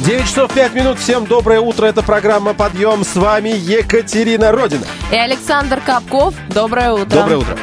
9 часов 5 минут. Всем доброе утро. Это программа «Подъем». С вами Екатерина Родина. И Александр Капков. Доброе утро. Доброе утро.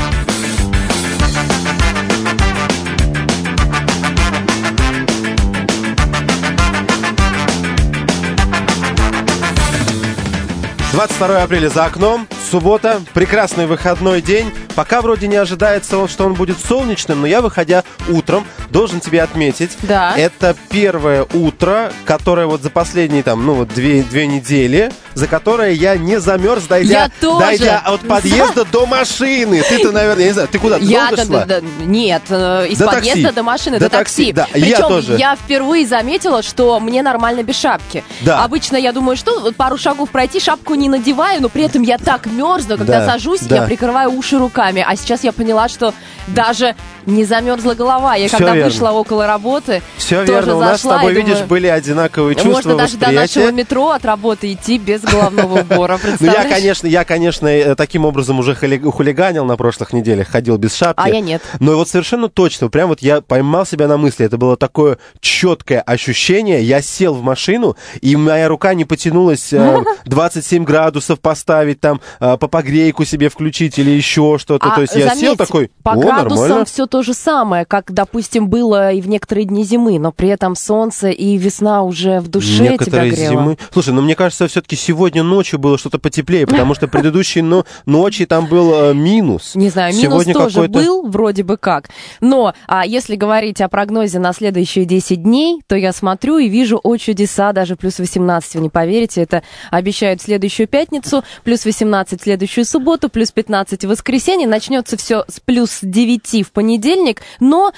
«22 апреля за окном, суббота, прекрасный выходной день. Пока вроде не ожидается, что он будет солнечным, но я, выходя утром, должен тебе отметить, да. Это первое утро, которое вот за последние две недели, за которое я не замерз, дойдя от подъезда до машины. Ты-то, наверное, я не знаю, ты куда-то долго шла? Нет, из подъезда до машины, до такси. Да. Причем я впервые заметила, что мне нормально без шапки. Да. Обычно я думаю, что вот пару шагов пройти, шапку не надеваю, но при этом я так мерзну, когда сажусь, я прикрываю уши руками. А сейчас я поняла, что даже не замерзла голова. Я когда вышла около работы, все тоже верно, у нас с тобой, думаю, видишь, были одинаковые чувства, можно даже восприятия. до нашего метро от работы идти без головного убора, представляешь? Я, конечно, таким образом уже хулиганил на прошлых неделях, ходил без шапки. А я нет. Но вот совершенно точно, прям вот я поймал себя на мысли, это было такое четкое ощущение, я сел в машину, и моя рука не потянулась 27 градусов поставить, там, попогрейку себе включить или еще что-то. То есть я сел такой, по градусам нормально. все то же самое, как, допустим, было и в некоторые дни зимы, но при этом солнце и весна уже в душе некоторые тебя грело. Зимы. Слушай, мне кажется, все-таки сегодня ночью было что-то потеплее, потому что предыдущей ночи там был минус. Не знаю, сегодня минус тоже был, вроде бы как. Но если говорить о прогнозе на следующие 10 дней, то я смотрю и вижу, чудеса, даже плюс 18, вы не поверите, это обещают в следующую пятницу, плюс 18 в следующую субботу, плюс 15 в воскресенье, начнется все с плюс 9 в понедельник, но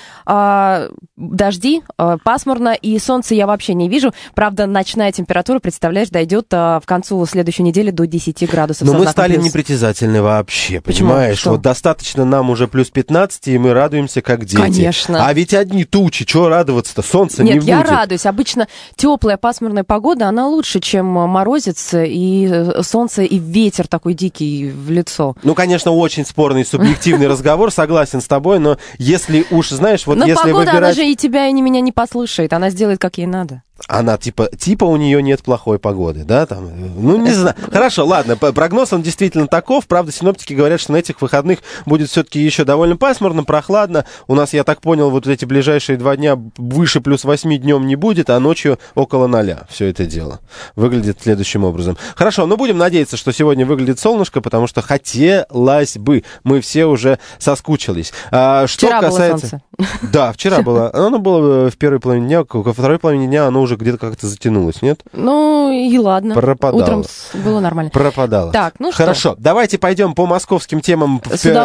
дожди, пасмурно, и солнца я вообще не вижу. Правда, ночная температура, представляешь, дойдет в концу следующей недели до 10 градусов. Но мы стали непритязательны вообще, понимаешь? Почему? Вот достаточно нам уже плюс 15, и мы радуемся, как дети. Конечно. А ведь одни тучи, чего радоваться-то? Солнца не будет. Нет, я радуюсь. Обычно теплая пасмурная погода, она лучше, чем морозец и солнце, и ветер такой дикий в лицо. Ну, конечно, очень спорный, субъективный разговор, согласен с тобой, но если уж, знаешь, вот но если погода, выбирать... она же и тебя, и меня не послушает, она сделает, как ей надо. Она, типа у нее нет плохой погоды, да, там, не знаю. Хорошо, ладно, прогноз, он действительно таков. Правда, синоптики говорят, что на этих выходных будет все-таки еще довольно пасмурно, прохладно. У нас, я так понял, вот эти ближайшие 2 дня выше плюс 8 днем не будет, а ночью около 0 все это дело. Выглядит следующим образом. Хорошо, но будем надеяться, что сегодня выглядит солнышко, потому что хотелось бы. Мы все уже соскучились. Вчера было солнце. Да, вчера было. Оно было в первой половине дня, во второй половине дня оно уже где-то как-то затянулось, нет? Ну и ладно. Пропадало. Утром было нормально. Пропадало. Так, ну что? Хорошо, давайте пойдем по московским темам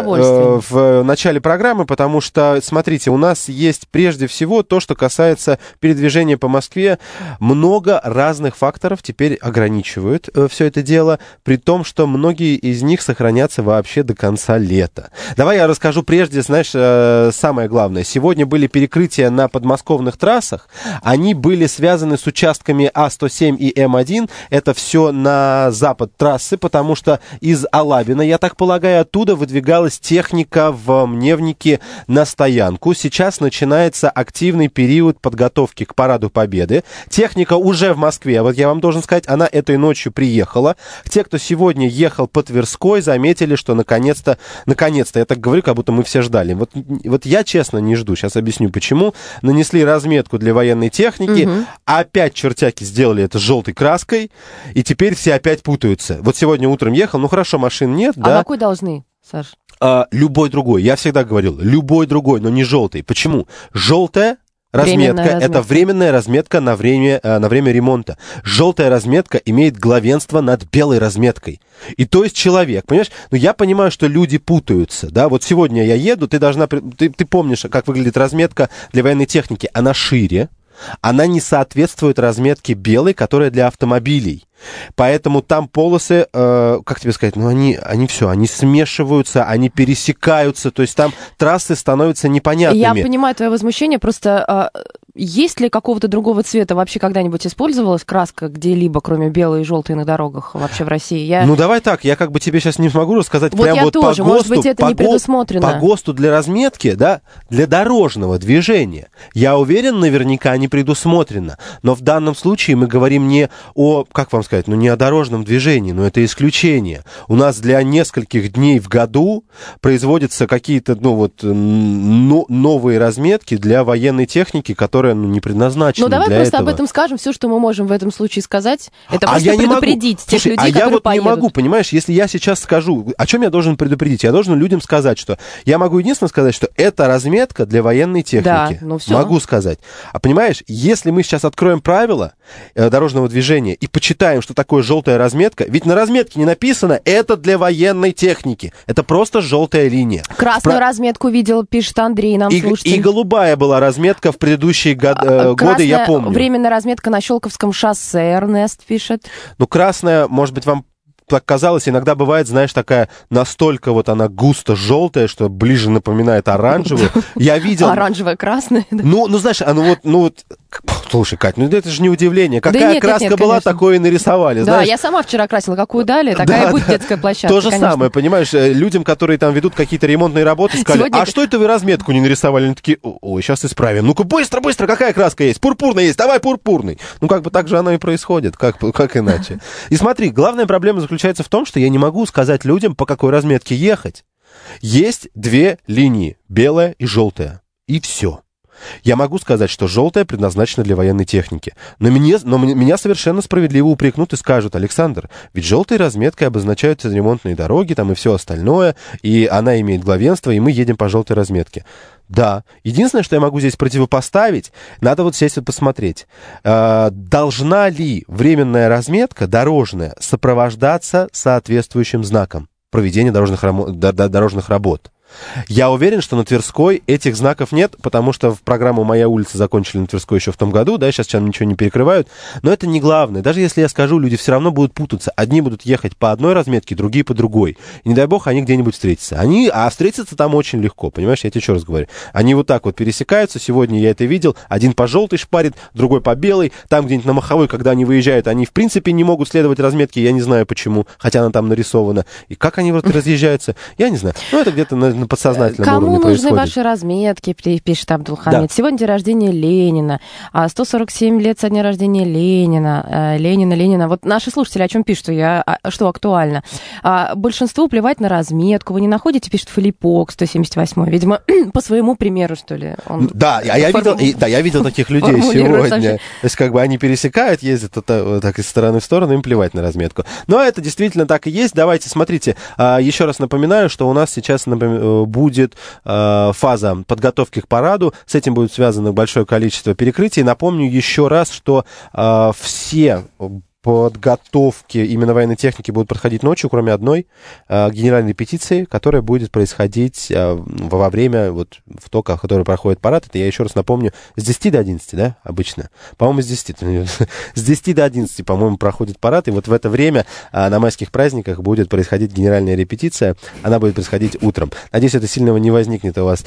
в начале программы, потому что, смотрите, у нас есть прежде всего то, что касается передвижения по Москве. Много разных факторов теперь ограничивают все это дело, при том, что многие из них сохранятся вообще до конца лета. Давай я расскажу прежде, знаешь, самое главное. Сегодня были перекрытия на подмосковных трассах. Они были связаны с участками А107 и М1. Это все на запад трассы, потому что из Алабина, я так полагаю, оттуда выдвигалась техника в Мневнике на стоянку. Сейчас начинается активный период подготовки к Параду Победы. Техника уже в Москве. Вот я вам должен сказать, она этой ночью приехала. Те, кто сегодня ехал по Тверской, заметили, что наконец-то, я так говорю, как будто мы все ждали. Вот я, честно, не жду. Сейчас объясню, почему. Нанесли разметку для военной техники, опять чертяки сделали это желтой краской, и теперь все опять путаются. Вот сегодня утром ехал, хорошо, машин нет, да? А какой должны, Саш? Любой другой. Я всегда говорил, любой другой, но не желтый. Почему? Желтая разметка – это временная разметка на время ремонта. Желтая разметка имеет главенство над белой разметкой. И то есть человек, понимаешь? Я понимаю, что люди путаются, да? Вот сегодня я еду, ты помнишь, как выглядит разметка для военной техники. Она шире. Она не соответствует разметке белой, которая для автомобилей. Поэтому там полосы, как тебе сказать, они смешиваются, они пересекаются, то есть там трассы становятся непонятными. Я понимаю твое возмущение, просто есть ли какого-то другого цвета? Вообще когда-нибудь использовалась краска где-либо, кроме белой и желтой на дорогах вообще в России? Ну, давай так, я как бы тебе сейчас не смогу рассказать вот прям я вот тоже. по ГОСТу. Может быть, это не предусмотрено. По ГОСТу для разметки, да, для дорожного движения. Я уверен, наверняка не предусмотрено. Но в данном случае мы говорим не о, как вам сказать, не о дорожном движении, но это исключение. У нас для нескольких дней в году производятся какие-то, новые разметки для военной техники, которая не предназначена для этого. Ну, давай просто об этом скажем. Все, что мы можем в этом случае сказать, это просто предупредить тех людей, которые поедут. Я не могу, понимаешь, если я сейчас скажу, о чем я должен предупредить? Я должен людям сказать, что я могу единственное сказать, что это разметка для военной техники. Да, все. Могу сказать. А понимаешь, если мы сейчас откроем правила дорожного движения и почитаем, что такое желтая разметка, ведь на разметке не написано «это для военной техники». Это просто желтая линия. Красную разметку видел, пишет Андрей, нам слушатель. И голубая была разметка в предыдущие годы, я помню. Временная разметка на Щелковском шоссе, Эрнест пишет. Ну, красная, может быть, вам так казалось, иногда бывает, знаешь, такая настолько вот она густо желтая, что ближе напоминает оранжевую. Я видел... Оранжевая, красная. Да. Ну, знаешь, слушай, Кать, это же не удивление. Какая краска была, такое и нарисовали. Да, знаешь? Я сама вчера красила, какую дали, такая будет детская площадка. То же самое, понимаешь, людям, которые там ведут какие-то ремонтные работы, сказали, а что это вы разметку не нарисовали? Они такие, ой, сейчас исправим. Ну-ка, быстро, какая краска есть? Пурпурная есть, давай пурпурный. Ну, как бы так же оно и происходит, как иначе. И смотри, главная проблема заключается в том, что я не могу сказать людям, по какой разметке ехать. Есть две линии, белая и желтая. И все. Я могу сказать, что желтая предназначена для военной техники. Но меня совершенно справедливо упрекнут и скажут, Александр, ведь желтой разметкой обозначаются ремонтные дороги там и все остальное, и она имеет главенство, и мы едем по желтой разметке. Да, единственное, что я могу здесь противопоставить, надо вот сесть и посмотреть, должна ли временная разметка дорожная сопровождаться соответствующим знаком проведения дорожных работ. Я уверен, что на Тверской этих знаков нет, потому что в программу «Моя улица» закончили на Тверской еще в том году, да, сейчас ничего не перекрывают, но это не главное. Даже если я скажу, люди все равно будут путаться. Одни будут ехать по одной разметке, другие по другой. И не дай бог, они где-нибудь встретятся. А встретиться там очень легко, понимаешь, я тебе еще раз говорю. Они вот так вот пересекаются, сегодня я это видел, один по желтой шпарит, другой по белой, там где-нибудь на Маховой, когда они выезжают, они в принципе не могут следовать разметке, я не знаю почему, хотя она там нарисована. И как они вот разъезжаются, я не знаю. Ну, это где-то на подсознательном уровне происходит. Кому нужны ваши разметки, пишет Абдулхамид. Да. Сегодня день рождения Ленина, 147 лет со дня рождения Ленина. Ленина. Вот наши слушатели о чем пишут, что актуально. Большинству плевать на разметку. Вы не находите, пишет Филиппок, 178. Видимо, по своему примеру, что ли. Да, я видел таких людей сегодня. То есть, как бы они пересекают, ездят так из стороны в сторону, им плевать на разметку. Но это действительно так и есть. Давайте, смотрите, еще раз напоминаю, что у нас сейчас будет фаза подготовки к параду. С этим будет связано большое количество перекрытий. Напомню еще раз, что все подготовки именно военной техники будут проходить ночью, кроме одной генеральной репетиции, которая будет происходить во время, вот, в то, который проходит парад. Это, я еще раз напомню, с 10 до 11, да, обычно? По-моему, с 10 до 11, по-моему, проходит парад, и вот в это время на майских праздниках будет происходить генеральная репетиция. Она будет происходить утром. Надеюсь, это сильного не возникнет у вас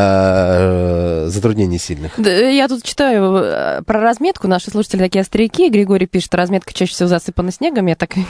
затруднений сильных. Да, я тут читаю про разметку. Наши слушатели такие остряки. Григорий пишет, разметка чаще всего засыпана снегом. Я так...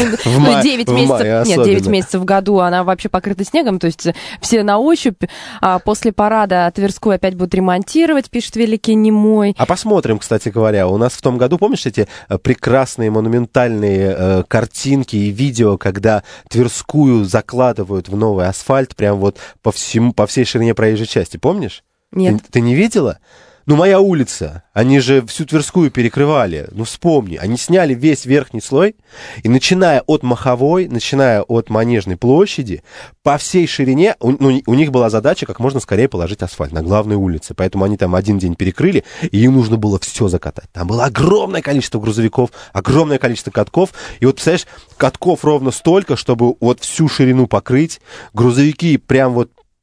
9 месяцев в году она вообще покрыта снегом, то есть все на ощупь. После парада Тверскую опять будут ремонтировать, пишет Великий Немой. А посмотрим, кстати говоря. У нас в том году, помнишь, эти прекрасные монументальные картинки и видео, когда Тверскую закладывают в новый асфальт прям вот по всей ширине проезжей части, помнишь? Нет. Ты не видела? Ну, «Моя улица», они же всю Тверскую перекрывали. Ну, вспомни, они сняли весь верхний слой, и начиная от Маховой, начиная от Манежной площади, по всей ширине, у них была задача как можно скорее положить асфальт на главной улице. Поэтому они там один день перекрыли, и им нужно было все закатать. Там было огромное количество грузовиков, огромное количество катков. И вот, представляешь, катков ровно столько, чтобы вот всю ширину покрыть. Грузовики прям вот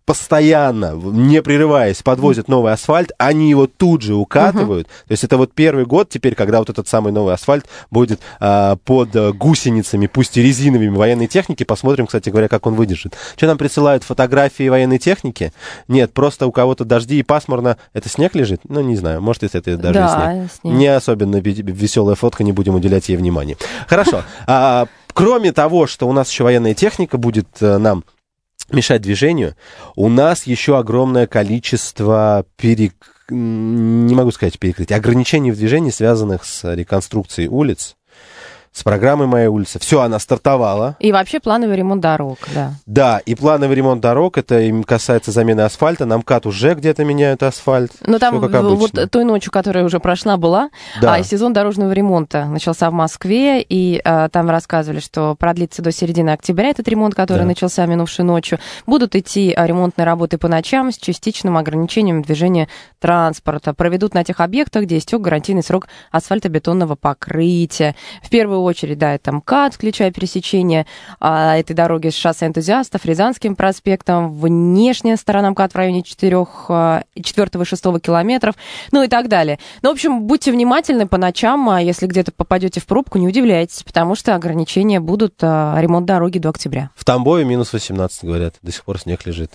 постоянно, не прерываясь, подвозят новый асфальт, они его тут же укатывают. То есть это вот первый год теперь, когда вот этот самый новый асфальт будет под гусеницами, пусть и резиновыми, военной техники. Посмотрим, кстати говоря, как он выдержит. Что нам присылают фотографии военной техники? Нет, просто у кого-то дожди и пасмурно. Это снег лежит? Ну, не знаю, может, если это даже снег. Не особенно веселая фотка, не будем уделять ей внимания. Хорошо. Кроме того, что у нас еще военная техника будет нам мешать движению, у нас еще огромное количество не могу сказать перекрытий, ограничений в движении, связанных с реконструкцией улиц, с программой «Моя улица». Все, она стартовала. И вообще плановый ремонт дорог, да. Да, и плановый ремонт дорог, это им касается замены асфальта. На МКАД уже где-то меняют асфальт. Но там вот той ночью, которая уже прошла, была, да. Сезон дорожного ремонта начался в Москве, и там рассказывали, что продлится до середины октября этот ремонт, который начался минувшей ночью. Будут идти ремонтные работы по ночам с частичным ограничением движения транспорта. Проведут на тех объектах, где истек гарантийный срок асфальтобетонного покрытия. В первую очередь, да, это МКАД, включая пересечение этой дороги с шоссе Энтузиастов, Рязанским проспектом, внешняя сторона МКАД в районе 4 и 6 километров, ну и так далее. Ну, в общем, будьте внимательны по ночам, если где-то попадете в пробку, не удивляйтесь, потому что ограничения будут, ремонт дороги до октября. В Тамбове минус 18, говорят, до сих пор снег лежит.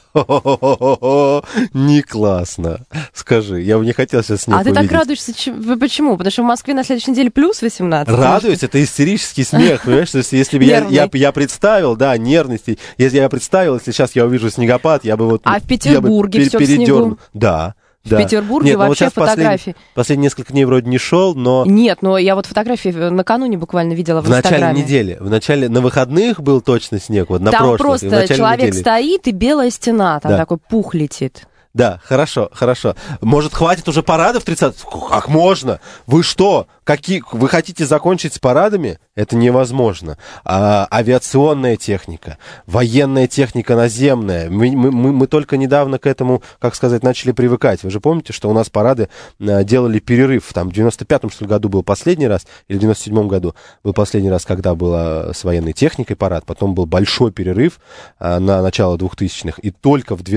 Не классно. Скажи, я бы не хотел сейчас снег увидеть. А ты так радуешься? Почему? Потому что в Москве на следующей неделе плюс 18. Радуюсь, это истерический смех, понимаешь? Если бы я представил, да, нервности, если я представил, если сейчас я увижу снегопад, я бы вот... А в Петербурге все в снегу? Да. В Петербурге вообще вот фотографии. Последние несколько дней вроде не шел, но... Нет, но я вот фотографии накануне буквально видела в Инстаграме. В начале, на выходных был точно снег, вот на там прошлых. Там просто человек стоит, и белая стена, там такой пух летит. Да, хорошо. Может, хватит уже парадов 30? Как можно? Вы что? Вы хотите закончить с парадами? Это невозможно. Авиационная техника, военная техника наземная. Мы только недавно к этому, как сказать, начали привыкать. Вы же помните, что у нас парады делали перерыв. Там в 95-м, что ли, году был последний раз, или в 97-м году был последний раз, когда была с военной техникой парад. Потом был большой перерыв на начало 2000-х. И только в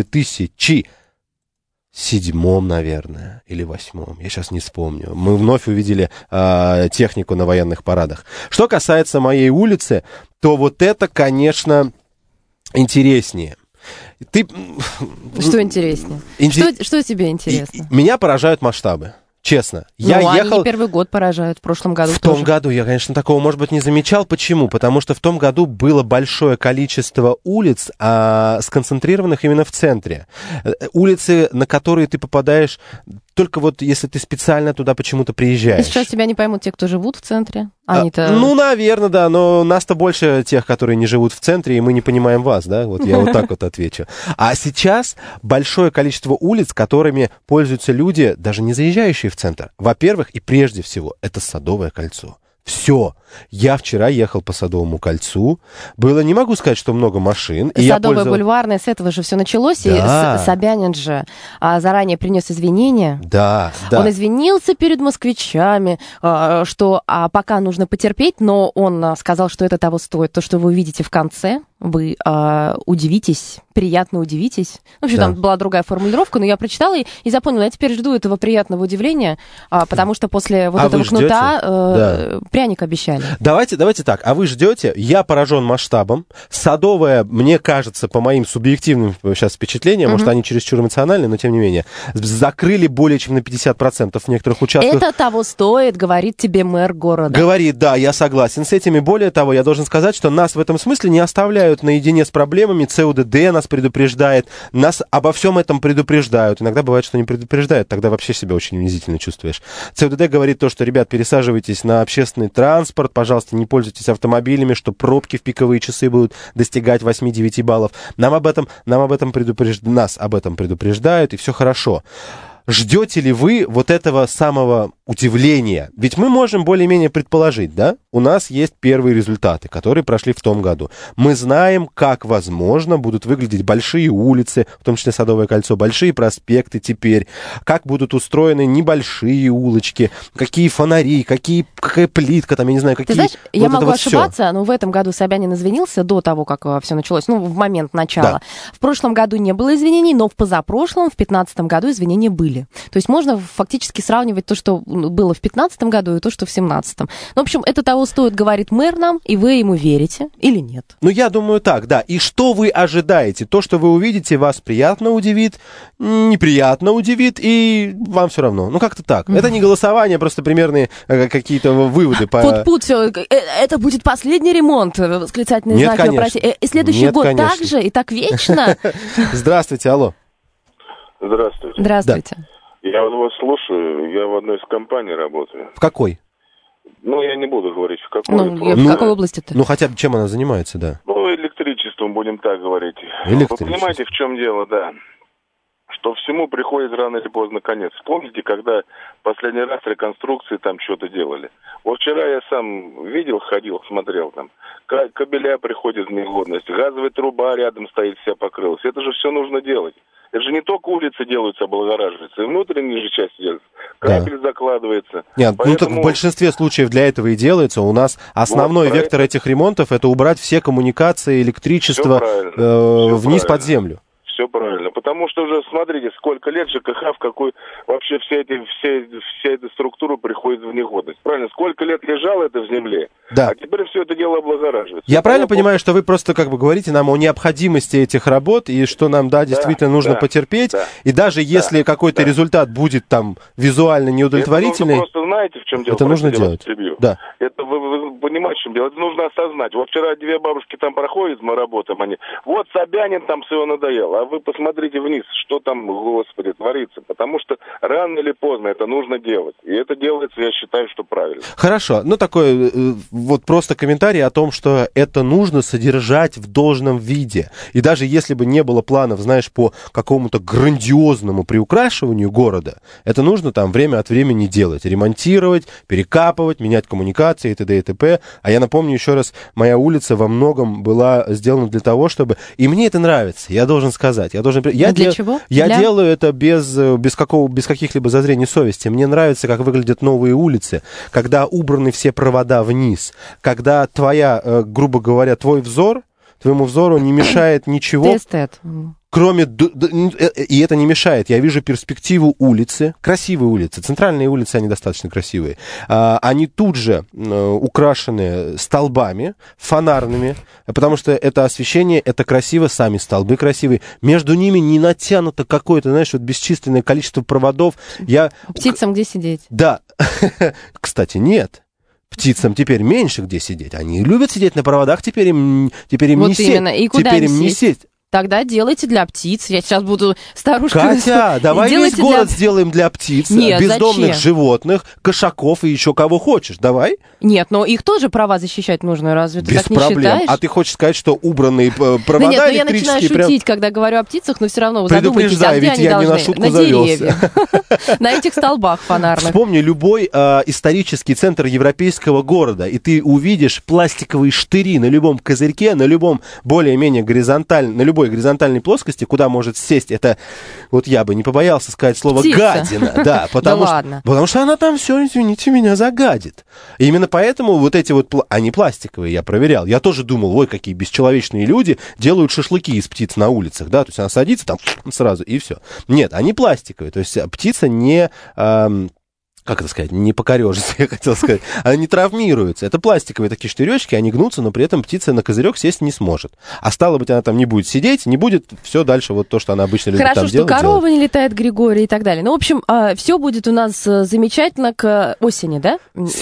2007-м, наверное, или 8-м, я сейчас не вспомню. Мы вновь увидели технику на военных парадах. Что касается моей улицы, то вот это, конечно, интереснее. Что интереснее? Что тебе интересно? Меня поражают масштабы. Честно. Они не первый год поражают, в прошлом году В том году я, конечно, такого, может быть, не замечал. Почему? Потому что в том году было большое количество улиц, сконцентрированных именно в центре. Улицы, на которые ты попадаешь только вот если ты специально туда почему-то приезжаешь. И сейчас тебя не поймут те, кто живут в центре? Ну, наверное, да, но нас-то больше тех, которые не живут в центре, и мы не понимаем вас, да? Вот я вот так вот отвечу. А сейчас большое количество улиц, которыми пользуются люди, даже не заезжающие в центр. Во-первых, и прежде всего, это Садовое кольцо. Все. Я вчера ехал по Садовому кольцу. Было, не могу сказать, что много машин. Садовая, Бульварная, с этого же все началось. Да. И Собянин же заранее принес извинения. Да. Он извинился перед москвичами, что пока нужно потерпеть, но он сказал, что это того стоит. То, что вы увидите в конце, вы удивитесь, приятно удивитесь. В общем, там была другая формулировка, но я прочитала и запомнила. Я теперь жду этого приятного удивления, потому что после вот этого кнута пряник обещали. Давайте так. А вы ждете? Я поражен масштабом. Садовая, мне кажется, по моим субъективным сейчас впечатлениям, может, они чересчур эмоциональны, но тем не менее, закрыли более чем на 50% в некоторых участках. Это того стоит, говорит тебе мэр города. Говорит, да, я согласен с этими. Более того, я должен сказать, что нас в этом смысле не оставляют наедине с проблемами. ЦУДД нас предупреждает. Нас обо всем этом предупреждают. Иногда бывает, что не предупреждают. Тогда вообще себя очень унизительно чувствуешь. ЦУДД говорит то, что, ребят, пересаживайтесь на общественный транспорт, пожалуйста, не пользуйтесь автомобилями, что пробки в пиковые часы будут достигать 8-9 баллов. Нас об этом предупреждают, и все хорошо. Ждете ли вы вот этого самого удивление. Ведь мы можем более-менее предположить, да? У нас есть первые результаты, которые прошли в том году. Мы знаем, как, возможно, будут выглядеть большие улицы, в том числе Садовое кольцо, большие проспекты теперь, как будут устроены небольшие улочки, какие фонари, какая плитка, там, я не знаю, какие... Ты знаешь, вот я могу ошибаться, все. но в этом году Собянин извинился до того, как все началось, в момент начала. Да. В прошлом году не было извинений, но в позапрошлом, в 2015 году извинения были. То есть можно фактически сравнивать то, что было в 2015 году, и то, что в 2017. Ну, в общем, это того стоит, говорит мэр нам, и вы ему верите или нет? Ну, я думаю так, да. И что вы ожидаете? То, что вы увидите, вас приятно удивит, неприятно удивит, и вам все равно. Ну, как-то так. Это не голосование, просто примерные какие-то выводы. Пут-пут, все. Это будет последний ремонт, восклицательный знак. Нет, конечно. И следующий год конечно. Так же и так вечно? Здравствуйте, алло. Здравствуйте. Здравствуйте. Да. Я вот вас слушаю, я в одной из компаний работаю. В какой? Ну, я не буду говорить, в какой. В какой области-то? Ну, хотя бы чем она занимается, да. Ну, электричеством, будем так говорить. Вы понимаете, в чем дело, да? Что всему приходит рано или поздно конец. Помните, когда последний раз реконструкции там что-то делали? Вот вчера я сам видел, ходил, смотрел там. Кабеля приходят в негодность, газовая труба рядом стоит, вся покрылась. Это же все нужно делать. Это же не только улицы делаются, облагораживаются, и внутренние же части делаются. Кабель закладывается. Нет, поэтому... ну так в большинстве случаев для этого и делается. У нас основной вектор этих ремонтов — это убрать все коммуникации, электричество вниз под землю. Все правильно. Потому что уже, смотрите, сколько лет ЖКХ, в какой вообще вся эта структура приходит в негодность. Правильно? Сколько лет лежало это в земле, да. А теперь все это дело облагораживается. Я правильно понимаю, что вы просто как бы говорите нам о необходимости этих работ, и что нам, да, действительно нужно потерпеть, и даже если какой-то результат будет там визуально неудовлетворительный... Это просто знаете, в чем дело? Это нужно делать. Да. Это вы понимаете, в чем дело? Это нужно осознать. Вот вчера две бабушки там проходят, мы работаем, они... Вот Собянин там все надоел, а вы посмотрите вниз, что там, Господи, творится. Потому что рано или поздно это нужно делать. И это делается, я считаю, что правильно. Хорошо. Ну, такой вот просто комментарий о том, что это нужно содержать в должном виде. И даже если бы не было планов, знаешь, по какому-то грандиозному приукрашиванию города, это нужно там время от времени делать. Ремонтировать, перекапывать, менять коммуникации и т.д. и т.п. А я напомню еще раз, моя улица во многом была сделана для того, чтобы... И мне это нравится, я должен сказать. Чего? Я делаю это без каких-либо зазрений совести. Мне нравится, как выглядят новые улицы, когда убраны все провода вниз, когда грубо говоря, твоему взору не мешает ничего. Ты эстет. Кроме... И это не мешает. Я вижу перспективу улицы. Красивые улицы. Центральные улицы, они достаточно красивые. Они тут же украшены столбами, фонарными, потому что это освещение, это красиво, сами столбы красивые. Между ними не натянуто какое-то, знаешь, вот бесчисленное количество проводов. Птицам где сидеть? Да. Кстати, нет. Птицам теперь меньше где сидеть. Они любят сидеть на проводах, теперь им вот не сесть. И куда теперь им не сесть? Тогда делайте для птиц. Я сейчас буду старушкой. Катя, давай весь город сделаем для птиц. Нет, бездомных животных, кошаков и еще кого хочешь. Давай. Нет, но их тоже права защищать нужно. Разве ты без так не проблем. Считаешь? А ты хочешь сказать, что убранные провода нет, электрические... я начинаю шутить, когда говорю о птицах, но все равно вы задумайтесь, а где они должны? На деревьях. На этих столбах фонарных. Вспомни любой исторический центр европейского города, и ты увидишь пластиковые штыри на любом козырьке, на любом более-менее на любой горизонтальной плоскости, куда может сесть это, вот я бы не побоялся сказать слово птица. Гадина, да, потому что она там все, извините меня, загадит. И именно поэтому вот эти вот, они пластиковые, я проверял. Я тоже думал, ой, какие бесчеловечные люди делают шашлыки из птиц на улицах, да, то есть она садится там сразу и все. Нет, они пластиковые, то есть птица не... как это сказать, не покорежится, я хотел сказать, она не травмируется. Это пластиковые такие штыречки, они гнутся, но при этом птица на козырек сесть не сможет. А стало быть, она там не будет сидеть, не будет все дальше вот то, что она обычно любит там делать. Хорошо, что корова не летает, Григорий, и так далее. Ну, в общем, все будет у нас замечательно к осени, да?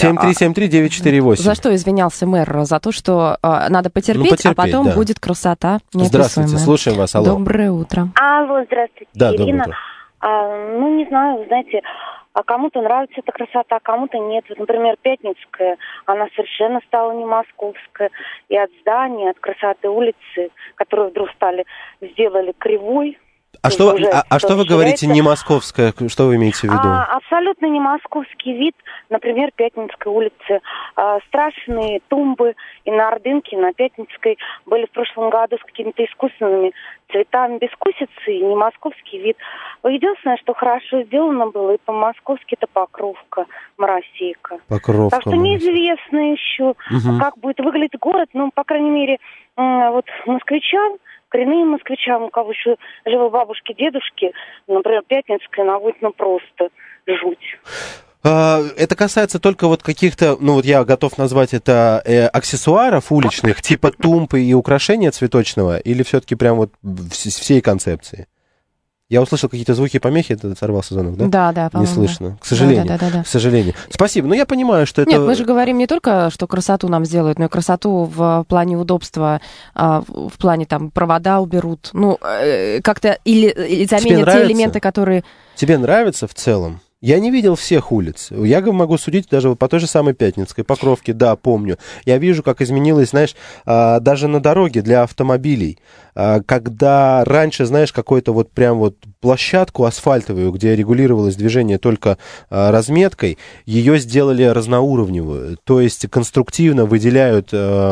7373948. За что извинялся мэр? За то, что надо потерпеть, а потом будет красота. Здравствуйте, слушаем вас, алло. Доброе утро. Алло, здравствуйте, да, Ирина. Доброе утро. Не знаю, знаете... А кому-то нравится эта красота, а кому-то нет. Вот, например, Пятницкая, она совершенно стала не московская. И от здания, от красоты улицы, которую вдруг сделали кривой, А что вы говорите не московское? Что вы имеете в виду? Абсолютно не московский вид. Например, Пятницкой улицы. Страшные тумбы и на Ордынке, и на Пятницкой были в прошлом году с какими-то искусственными цветами, бескусицы, и не московский вид. Единственное, что хорошо сделано было, и по-московски, это Покровка, Моросейка. Покровка. Так что неизвестно еще, как будет выглядеть город. Ну, по крайней мере, вот москвичам, коренным москвичам, у кого еще живы бабушки, дедушки, например, Пятницкая, она будет просто жуть. Это касается только вот каких-то, ну вот я готов назвать это аксессуаров уличных, типа тумб и украшения цветочного, или все-таки прям вот всей концепции? Я услышал какие-то звуки помехи, это сорвался звонок, да? Да, по-моему. Не слышно, к сожалению. Да. К сожалению. Спасибо, но я понимаю, что это... Нет, мы же говорим не только, что красоту нам сделают, но и красоту в плане удобства, в плане там провода уберут, ну, как-то или заменят те элементы, которые... Тебе нравится в целом? Я не видел всех улиц. Я могу судить даже по той же самой Пятницкой, Покровке, да, помню. Я вижу, как изменилось, знаешь, даже на дороге для автомобилей. Когда раньше, знаешь, какую-то вот прям вот площадку асфальтовую, где регулировалось движение только разметкой, ее сделали разноуровневую. То есть конструктивно выделяют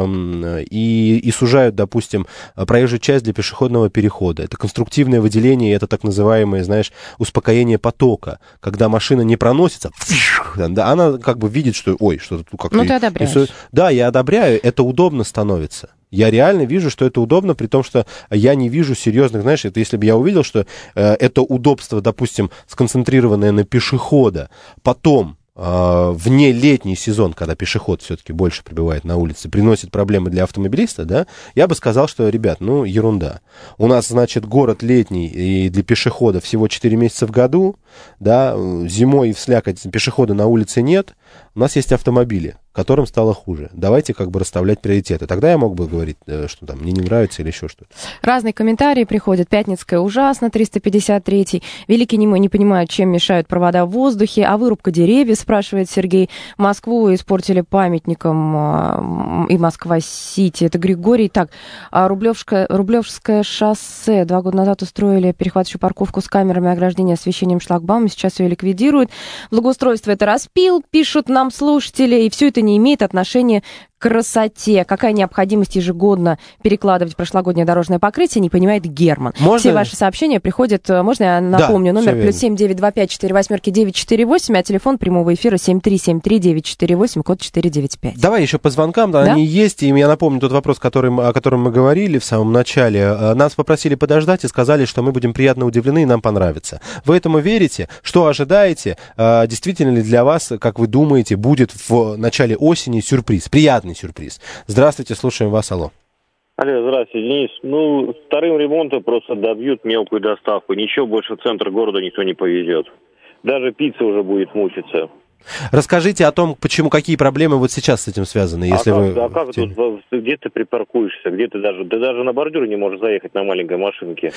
и сужают, допустим, проезжую часть для пешеходного перехода. Это конструктивное выделение, это так называемое, знаешь, успокоение потока. Когда машина не проносится, она как бы видит, что, ой, что-то тут как-то... Ну, ты одобряешь. Да, я одобряю, это удобно становится. Я реально вижу, что это удобно, при том, что я не вижу серьезных, знаешь, это если бы я увидел, что это удобство, допустим, сконцентрированное на пешехода, потом вне летний сезон, когда пешеход все-таки больше прибывает на улице, приносит проблемы для автомобилиста, да, я бы сказал, что, ребят, ну, ерунда. У нас, значит, город летний, и для пешехода всего 4 месяца в году, да, зимой в слякоть пешехода на улице нет, у нас есть автомобили, которым стало хуже. Давайте как бы расставлять приоритеты. Тогда я мог бы говорить, что там мне не нравится или еще что-то. Разные комментарии приходят. Пятницкая ужасно, 353-й. Великий немой не понимают, чем мешают провода в воздухе. А вырубка деревьев, спрашивает Сергей. Москву испортили памятником и Москва-Сити. Это Григорий. Так, Рублевское шоссе. 2 года назад устроили перехватывающую парковку с камерами ограждения, освещением, шлагбаумом. Сейчас ее ликвидируют. Благоустройство это распил, пишут нам слушатели. И все это не имеет отношения к красоте. Какая необходимость ежегодно перекладывать прошлогоднее дорожное покрытие, не понимает Герман. Все ваши сообщения приходят, можно я напомню, номер +7 925 48 948, а телефон прямого эфира 7373 948, код 495. Давай еще по звонкам, да? Они есть, и я напомню тот вопрос, о котором мы говорили в самом начале. Нас попросили подождать и сказали, что мы будем приятно удивлены и нам понравится. Вы этому верите? Что ожидаете? Действительно ли для вас, как вы думаете, будет в начале осени сюрприз, приятный сюрприз? Здравствуйте, слушаем вас, алло. Алло, здравствуйте, Денис. Ну, вторым ремонтом просто добьют мелкую доставку. Ничего больше в центр города никто не повезет. Даже пицца уже будет мучиться. Расскажите о том, почему, какие проблемы вот сейчас с этим связаны, если как тут, где ты припаркуешься, где ты даже на бордюр не можешь заехать на маленькой машинке.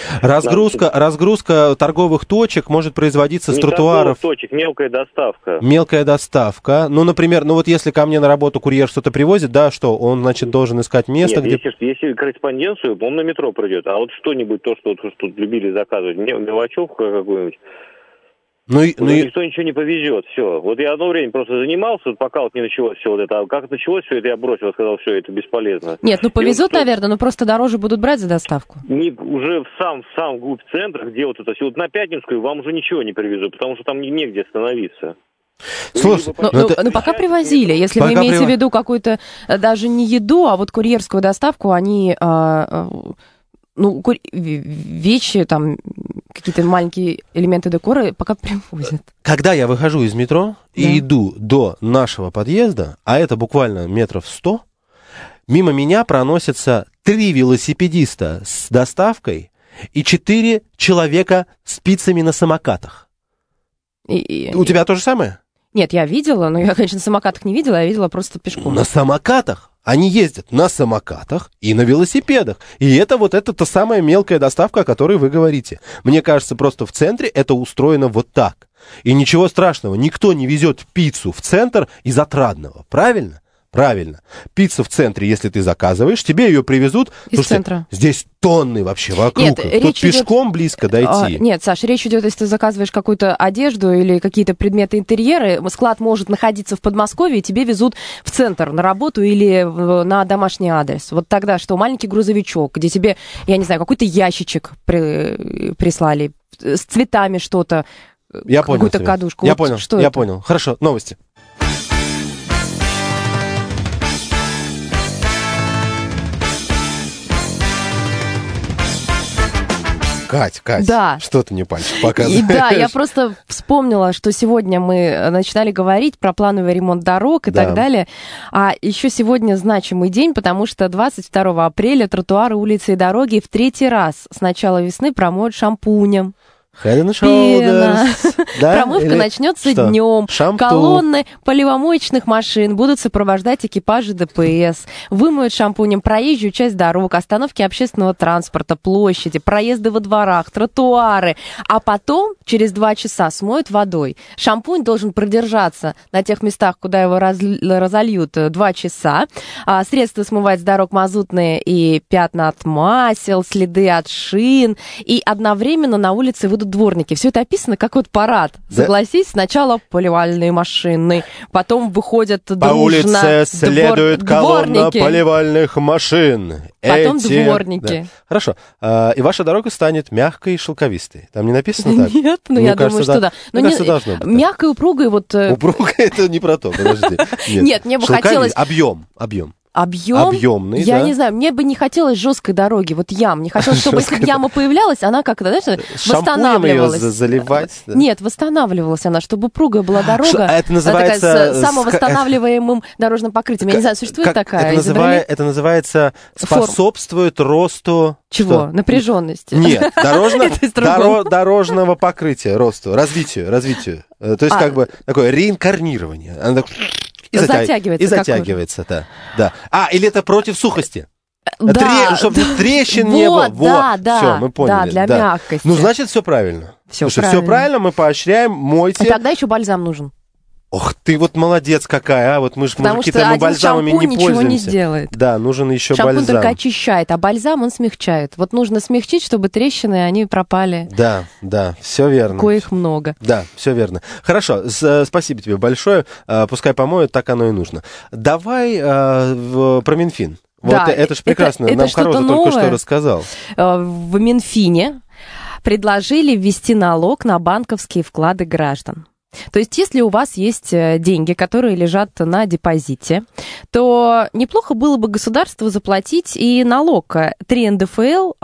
Разгрузка торговых точек может производиться с тротуаров. Торговых точек, мелкая доставка. Мелкая доставка. Ну, например, вот если ко мне на работу курьер что-то привозит, да, что он, значит, должен искать место, где... Если корреспонденцию, он на метро придет, а вот что-нибудь, то, что тут любили заказывать, мелочевку какую-нибудь, никто ничего не повезет, все. Вот я одно время просто занимался, пока вот не началось все вот это. А как началось все это, я бросил, сказал, все, это бесполезно. Нет, повезут, наверное, но просто дороже будут брать за доставку. Уже в сам глубь центра, где вот это все, вот на Пятницкую вам уже ничего не привезут, потому что там негде остановиться. Слушай, пока привозили, если вы имеете в виду какую-то, даже не еду, а вот курьерскую доставку, они... вещи, там, какие-то маленькие элементы декора пока привозят. Когда я выхожу из метро и иду до нашего подъезда, а это буквально метров 100, мимо меня проносятся 3 велосипедиста с доставкой и 4 человека с пиццами на самокатах. У тебя то же самое? Нет, я видела, но я, конечно, на самокатах не видела, я видела просто пешком. На самокатах? Они ездят на самокатах и на велосипедах. И это та самая мелкая доставка, о которой вы говорите. Мне кажется, просто в центре это устроено вот так. И ничего страшного, никто не везет пиццу в центр из Отрадного, правильно? Правильно. Пицца в центре, если ты заказываешь, тебе ее привезут. Из центра. Здесь тонны вообще вокруг. Нет, тут пешком близко дойти. Нет, Саш, речь идет, если ты заказываешь какую-то одежду или какие-то предметы интерьера, склад может находиться в Подмосковье, и тебе везут в центр на работу или на домашний адрес. Вот тогда что? Маленький грузовичок, где тебе, я не знаю, какой-то ящичек прислали, с цветами что-то, какую-то кадушку. Я понял, что я понял. Хорошо, новости. Кать, да. Что ты мне пальчик показываешь? Да, я просто вспомнила, что сегодня мы начинали говорить про плановый ремонт дорог и так далее. А еще сегодня значимый день, потому что 22 апреля тротуары, улицы и дороги в 3-й раз с начала весны промоют шампунем. Head and Shoulders. Да? Промывка начнется днем. Колонны поливомоечных машин будут сопровождать экипажи ДПС. Вымоют шампунем проезжую часть дорог, остановки общественного транспорта, площади, проезды во дворах, тротуары. А потом через 2 часа смоют водой. Шампунь должен продержаться на тех местах, куда его разольют, 2 часа. Средства смывать с дорог мазутные и пятна от масел, следы от шин. И одновременно на улице выйдут дворники. Все это описано как вот парад. Да. Согласись, сначала поливальные машины, потом выходят дружно... По улице следует колонна поливальных машин. Потом дворники. Да. Хорошо. И ваша дорога станет мягкой и шелковистой. Там не написано так? Нет, ну я думаю, что да. Мне кажется, должно быть. Мягкой, упругой вот... Упругой это не про то, подожди. Нет, мне бы хотелось... Объем. Объемный, я не знаю, мне бы не хотелось жесткой дороги, вот ям. Не хотелось, чтобы если яма появлялась, она как-то, знаешь, восстанавливалась. Ее заливать? Да? Нет, восстанавливалась она, чтобы упругая была дорога. Это называется... С самовосстанавливаемым дорожным покрытием. Я не знаю, существует такая? Это называется способствует росту... Чего? Напряженности? Нет, дорожного покрытия, росту, развитию. То есть как бы такое реинкарнирование. И затягивается, да. Или это против сухости? Да. Чтобы трещин не было. Да, все, мы поняли. Да, для мягкости. Ну, значит, все правильно. Все правильно, мы поощряем, мойте. И тогда еще бальзам нужен. Ох, ты вот молодец какая, а вот мы же мужики-то мы бальзамами не пользуемся. Ничего не сделает. Да, нужен еще бальзам. Шампунь только очищает, а бальзам он смягчает. Вот нужно смягчить, чтобы трещины, они пропали. Да, все верно. Коих много. Да, все верно. Хорошо, спасибо тебе большое. Пускай помоют, так оно и нужно. Давай про Минфин. Вот да, это же прекрасно, нам Хороза только что рассказал. В Минфине предложили ввести налог на банковские вклады граждан. То есть, если у вас есть деньги, которые лежат на депозите, то неплохо было бы государству заплатить и налог 3 НДФЛ,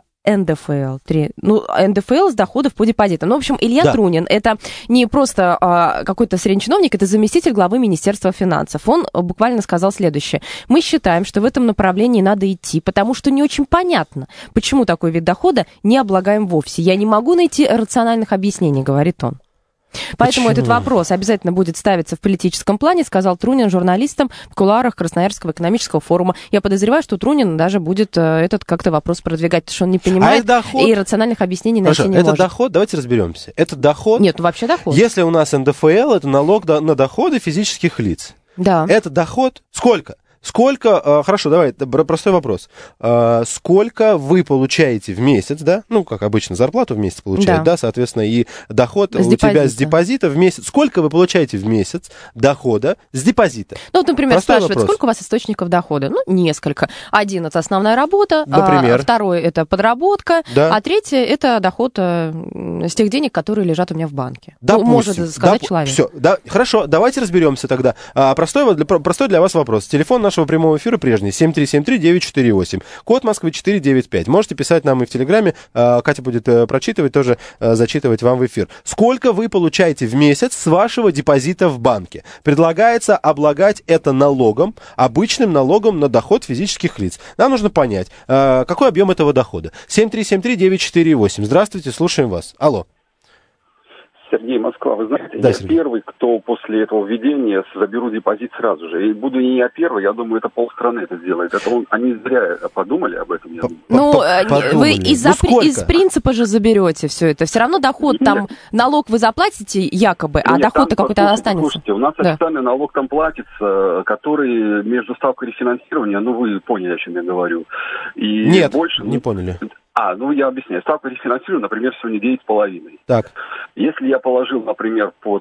НДФЛ с доходов по депозитам. Ну, в общем, Илья Трунин, это не просто какой-то средний-чиновник, это заместитель главы Министерства финансов. Он буквально сказал следующее. Мы считаем, что в этом направлении надо идти, потому что не очень понятно, почему такой вид дохода не облагаем вовсе. Я не могу найти рациональных объяснений, говорит он. Поэтому этот вопрос обязательно будет ставиться в политическом плане, сказал Трунин журналистам в кулуарах Красноярского экономического форума. Я подозреваю, что Трунин даже будет этот как-то вопрос продвигать, потому что он не понимает и рациональных объяснений найти не может. Это доход, давайте разберемся. Это доход? Нет, вообще доход. Если у нас НДФЛ, это налог на доходы физических лиц. Да. Это доход сколько? Хорошо, давай, простой вопрос. Сколько вы получаете в месяц, да? Ну, как обычно, зарплату в месяц получают, да, соответственно, и доход тебя с депозита в месяц. Сколько вы получаете в месяц дохода с депозита? Ну, вот, например, спрашивают, сколько у вас источников дохода? Ну, несколько. Один — это основная работа, второй — это подработка, а третий — это доход с тех денег, которые лежат у меня в банке. Допустим, может сказать человек. Все, хорошо, давайте разберемся тогда. Простой для вас вопрос. Телефон нашего прямого эфира прежний, 7373948, код Москвы 495. Можете писать нам и в Телеграме, Катя будет прочитывать, тоже зачитывать вам в эфир. Сколько вы получаете в месяц с вашего депозита в банке? Предлагается облагать это налогом, обычным налогом на доход физических лиц. Нам нужно понять, какой объем этого дохода. 7373948. Здравствуйте, слушаем вас. Алло. Сергей, Москва. Вы знаете, да, я Сергей. Первый, кто после этого введения заберу депозит сразу же. И буду не я первый, я думаю, это полстраны это сделает. Они зря подумали об этом. Вы из принципа же заберете все это. Все равно доход там, налог вы заплатите якобы, а доход-то какой-то останется. Слушайте, у нас официальный налог там платится, который между ставкой рефинансирования, вы поняли, о чем я говорю. И нет, больше, не поняли. Я объясняю. Ставка рефинансирования, например, сегодня 9,5. Так. Если я положил, например, под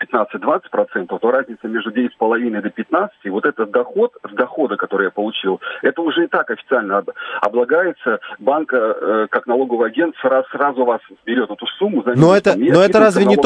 15-20%, то разница между 9,5 до 15, вот этот доход, с дохода, который я получил, это уже и так официально облагается. Банк, как налоговый агент, сразу вас берет эту сумму. Но это разве не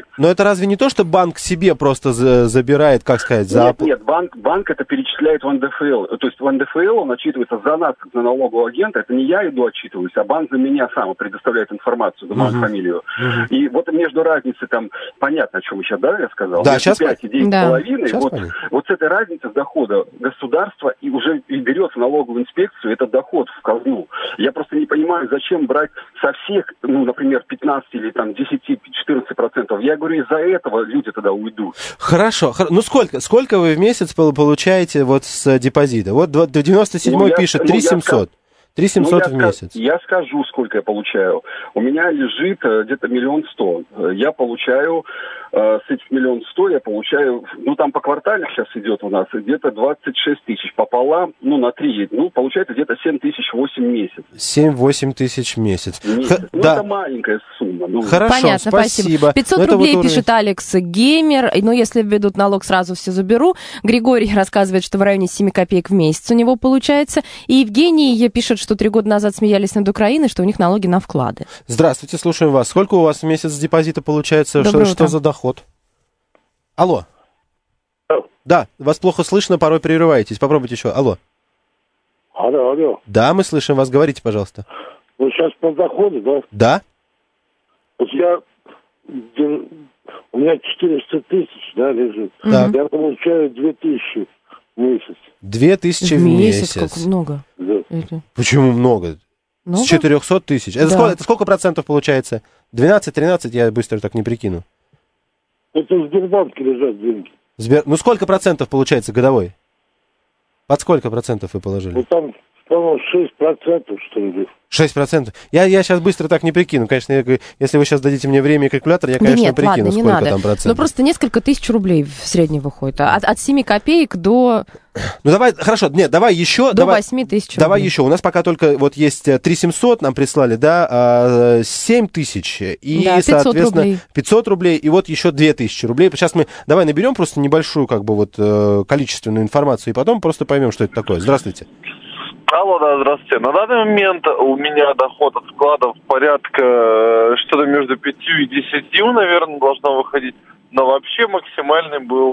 то, что банк себе просто забирает, как сказать, за... Нет, банк это перечисляет в НДФЛ. То есть в НДФЛ он отчитывается за нас, как за налогового агента. Это не я иду отчитываюсь, а банк за меня сам предоставляет информацию, за мою фамилию. И вот между разницей, там, понятно, о чем сейчас, я сказал? Да, сейчас 5 и 9,5, вот с этой разницей с дохода государства и уже берет в налоговую инспекцию этот доход в казну. Я просто не понимаю, зачем брать со всех, например, 15 или там 10-14%. Я говорю, из-за этого люди тогда уйдут. Хорошо. Сколько вы в месяц получаете вот с депозита? Вот 97-й пишет 3700. 3700 в месяц. Я скажу, сколько я получаю. У меня лежит где-то 1 100 000. Я получаю, с этих 1 100 000 я получаю, там по квартале сейчас идет у нас, где-то 26 тысяч пополам, на 3, получается где-то 7 тысяч 8 месяц. 7-8 тысяч в месяц. Это маленькая сумма. Хорошо, понятно, спасибо. 500 рублей пишет Алекс Геймер. Если введут налог, сразу все заберу. Григорий рассказывает, что в районе 7 копеек в месяц у него получается. И Евгений пишет, что 3 года назад смеялись над Украиной, что у них налоги на вклады. Здравствуйте, слушаем вас. Сколько у вас в месяц депозита получается? Что за доход? Алло. Да, вас плохо слышно, порой прерываетесь. Попробуйте еще. Алло. Алло. Да, мы слышим вас. Говорите, пожалуйста. Сейчас по доходу, да? Да. У меня 400 тысяч, лежит. Да. Я получаю 2000 в месяц. 2000 в месяц. Как много. Да. Почему много? С 400 тысяч. Это сколько процентов получается? 12-13, я быстро так не прикину. Это в Сбербанке лежат деньги. Сколько процентов получается годовой? Под сколько процентов вы положили? Там, по-моему, 6%, что ли. 6%? Я сейчас быстро так не прикину. Конечно, если вы сейчас дадите мне время и калькулятор, я, конечно, прикину, сколько там процентов. Просто несколько тысяч рублей в среднем выходит. От 7 копеек до... давай, хорошо, давай еще. До 8 тысяч рублей. Давай еще. У нас пока только есть 3700 нам прислали, 7 тысяч и, 500 соответственно, рублей. 500 рублей и вот еще 2000 рублей. Сейчас мы давай наберем просто небольшую количественную информацию и потом просто поймем, что это такое. Здравствуйте. Алло, да, здравствуйте. На данный момент у меня доход от вкладов порядка что-то между 5 и 10, наверное, должно выходить. Но вообще максимальный был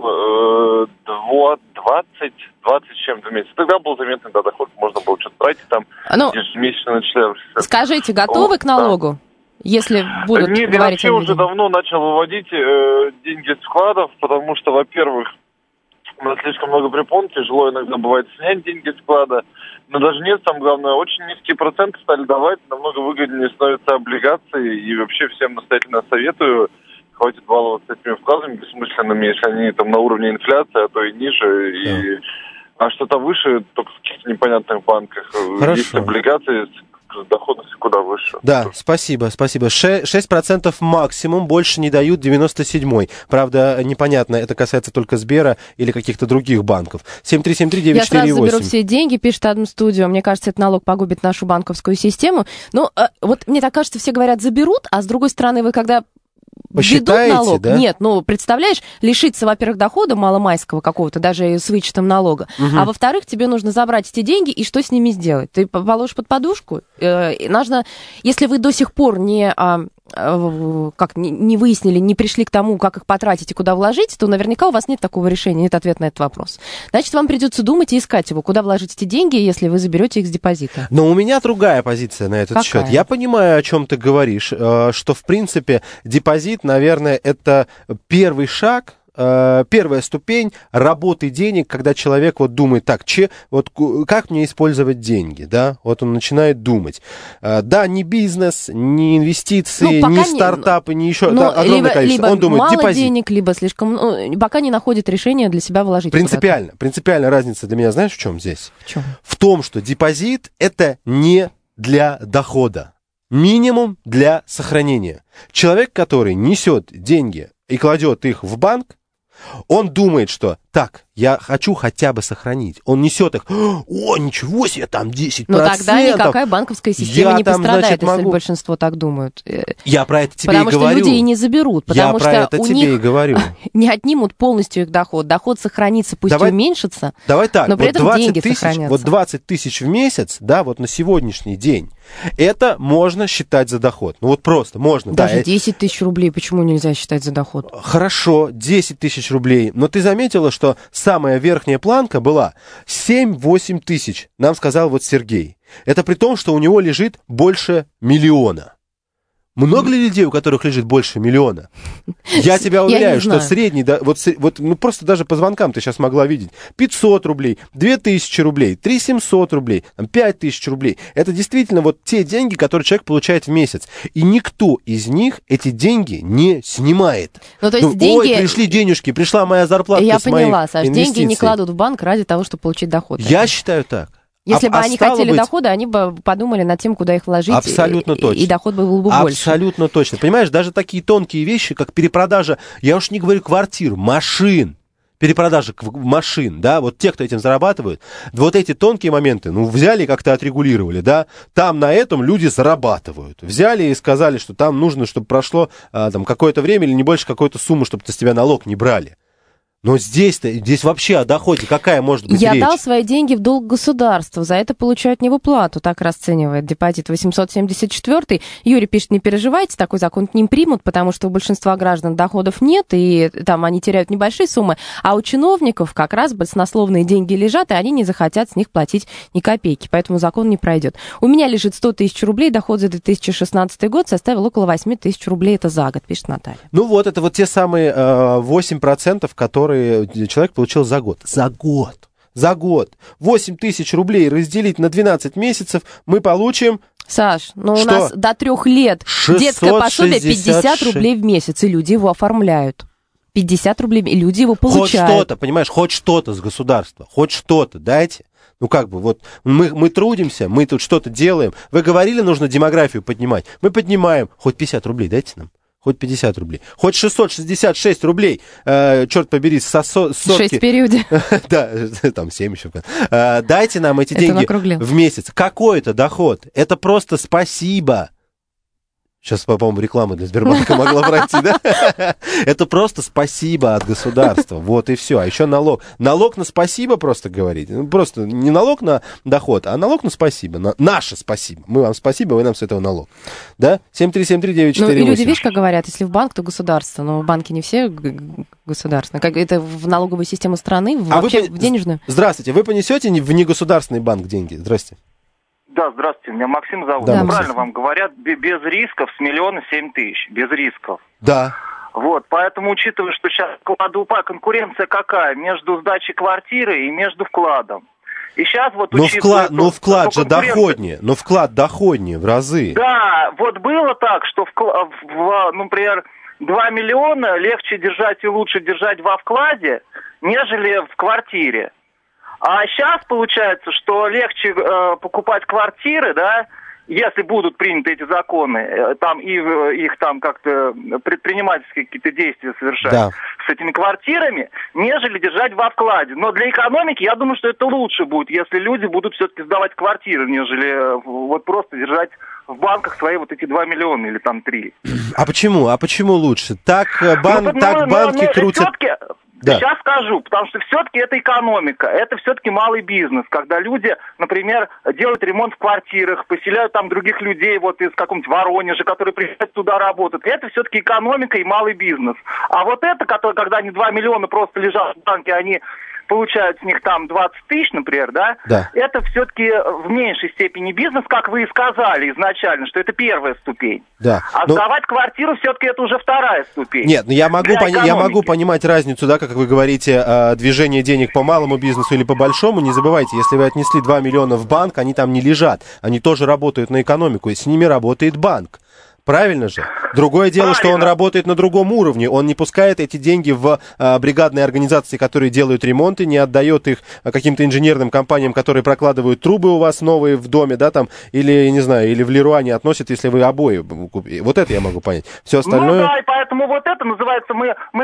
20 с чем-то в месяц. Тогда был заметный доход, можно было что-то тратить там ежемесячно начислял. Скажите, готовы к налогу? Если будут говорить... Нет, я вообще уже давно начал выводить деньги из вкладов, потому что, во-первых, у нас слишком много препон, тяжело иногда бывает снять деньги с вклада. Но даже нет, самое главное, очень низкие проценты стали давать, намного выгоднее становятся облигации, и вообще всем настоятельно советую, хватит баловаться этими вкладами бессмысленными, если они там на уровне инфляции, а то и ниже, а что-то выше, только в каких-то непонятных банках. Хорошо. Есть облигации доходность куда выше. Да, спасибо. 6% максимум, больше не дают 97-й. Правда, непонятно, это касается только Сбера или каких-то других банков. 7373948. Я сразу заберу все деньги, пишет Адам Студио. Мне кажется, этот налог погубит нашу банковскую систему. Но вот мне так кажется, все говорят, заберут, а с другой стороны, вы когда... введут налог. Да? Нет, представляешь, лишиться, во-первых, дохода маломайского какого-то, даже с вычетом налога, а во-вторых, тебе нужно забрать эти деньги, и что с ними сделать? Ты положишь под подушку? Нужно, если вы до сих пор не выяснили, не пришли к тому, как их потратить и куда вложить, то наверняка у вас нет такого решения, нет ответа на этот вопрос. Значит, вам придется думать и искать его, куда вложить эти деньги, если вы заберете их с депозита. Но у меня другая позиция на этот счет. Я понимаю, о чем ты говоришь, что, в принципе, депозит, наверное, это первый шаг первая ступень работы денег, когда человек вот думает, так, как мне использовать деньги, да, вот он начинает думать. Да, не бизнес, не инвестиции, не стартапы, не еще, да, огромное количество. Либо он думает, мало депозит. денег, либо слишком, пока не находит решение для себя вложить. Принципиальная разница для меня, знаешь, в чем здесь? В чем? В том, что депозит — это не для дохода. Минимум для сохранения. Человек, который несет деньги и кладет их в банк, он думает, что так, я хочу хотя бы сохранить. Он несет их, о, ничего себе, там 10%. Но тогда никакая банковская система не пострадает, если большинство так думают. Я про это тебе и говорю. Потому что люди и не заберут, потому что у них не отнимут полностью их доход. Доход сохранится, пусть и уменьшится, давай так, но при этом деньги сохранятся. Вот 20 тысяч в месяц, да, вот на сегодняшний день, это можно считать за доход. Ну вот просто можно. Даже 10 тысяч рублей почему нельзя считать за доход? Хорошо, 10 тысяч рублей. Но ты заметила, что самая верхняя планка была 7-8 тысяч, нам сказал вот Сергей. Это при том, что у него лежит больше 1 миллиона. Много ли людей, у которых лежит больше 1 миллиона? Я тебя уверяю, что средний, да, ну просто даже по звонкам ты сейчас могла видеть, 500 рублей, 2000 рублей, 3700 рублей, 5000 рублей. Это действительно вот те деньги, которые человек получает в месяц. И никто из них эти деньги не снимает. Ну, то есть деньги... Ой, пришли денежки, пришла моя зарплата Я с моих поняла, Саш, инвестиций. Деньги не кладут в банк ради того, чтобы получить доход. Я считаю так. Если бы они хотели дохода, они бы подумали над тем, куда их вложить. Абсолютно точно. И доход был бы больше. Абсолютно точно. Понимаешь, даже такие тонкие вещи, как перепродажа, я уж не говорю квартир, машин. Перепродажа машин, да, вот те, кто этим зарабатывают, вот эти тонкие моменты, ну, взяли и как-то отрегулировали, да, там на этом люди зарабатывают. Взяли и сказали, что там нужно, чтобы прошло там какое-то время или не больше какой-то суммы, чтобы с тебя налог не брали. Но здесь вообще о доходе какая может быть речь? Я дал свои деньги в долг государству, за это получаю от него плату, так расценивает депозит 874. Юрий пишет, не переживайте, такой закон не примут, потому что у большинства граждан доходов нет, и там они теряют небольшие суммы, а у чиновников как раз баснословные деньги лежат, и они не захотят с них платить ни копейки, поэтому закон не пройдет. У меня лежит 100 тысяч рублей, доход за 2016 год составил около 8 тысяч рублей, это за год, пишет Наталья. Ну вот, это вот те самые 8%, которые человек получил за год. За год. 8 тысяч рублей разделить на 12 месяцев мы получим... Саш, ну у нас до 3 лет 666. Детское пособие 50 рублей в месяц, и люди его оформляют. 50 рублей, и люди его получают. Хоть что-то, понимаешь, хоть что-то с государства, хоть что-то дайте. Ну как бы, вот мы трудимся, мы тут что-то делаем. Вы говорили, нужно демографию поднимать. Мы поднимаем. Хоть 50 рублей дайте нам. Хоть 50 рублей. Хоть 666 рублей, черт побери, со сотки. 6 в периоде. Да, там 7 еще. Дайте нам эти деньги в месяц. Какой это доход? Это просто спасибо. Сейчас, по-моему, реклама для Сбербанка могла пройти, да? Это просто спасибо от государства. Вот и все. А еще налог. Налог на спасибо просто говорить. Просто не налог на доход, а налог на спасибо. Наше спасибо. Мы вам спасибо, вы нам с этого налог. Да? 7373948. Ну, и люди, видишь, как говорят, если в банк, то государство. Но банки не все государственные. Как это в налоговую систему страны, вообще в денежную. Здравствуйте. Вы понесете в негосударственный банк деньги? Здрасте. Да, здравствуйте, меня Максим зовут. Да, правильно вам говорят, без рисков с 1 700 000, без рисков. Да. Вот, поэтому, учитывая, что сейчас конкуренция какая? Между сдачей квартиры и между вкладом. И сейчас вот но вклад же доходнее, вклад доходнее в разы. Да, вот было так, что, например, 2 миллиона легче держать и лучше держать во вкладе, нежели в квартире. А сейчас получается, что легче покупать квартиры, да, если будут приняты эти законы, там и их там как-то предпринимательские какие-то действия совершать с этими квартирами, нежели держать во вкладе. Но для экономики, я думаю, что это лучше будет, если люди будут все-таки сдавать квартиры, нежели вот просто держать в банках свои вот эти 2 миллиона или там 3. А почему? А почему лучше? Так банки крутят... Да. Сейчас скажу, потому что все-таки это экономика, это все-таки малый бизнес, когда люди, например, делают ремонт в квартирах, поселяют там других людей вот из какого-нибудь Воронежа, которые приезжают туда работать. Это все-таки экономика и малый бизнес. А вот это, когда они 2 миллиона просто лежат в банке, они получают с них там 20 тысяч, например, да, это все-таки в меньшей степени бизнес, как вы и сказали изначально, что это первая ступень. Да. А сдавать квартиру все-таки это уже вторая ступень. Нет, я могу понимать разницу, да, как вы говорите, движение денег по малому бизнесу или по большому. Не забывайте, если вы отнесли 2 миллиона в банк, они там не лежат, они тоже работают на экономику, и с ними работает банк. Правильно же? Другое дело, что он работает на другом уровне. Он не пускает эти деньги в бригадные организации, которые делают ремонты, не отдает их каким-то инженерным компаниям, которые прокладывают трубы у вас новые в доме, да, там, или, не знаю, или в Леруа не относят, если вы обои купите. Вот это я могу понять. Все остальное... Ну да, и поэтому вот это называется,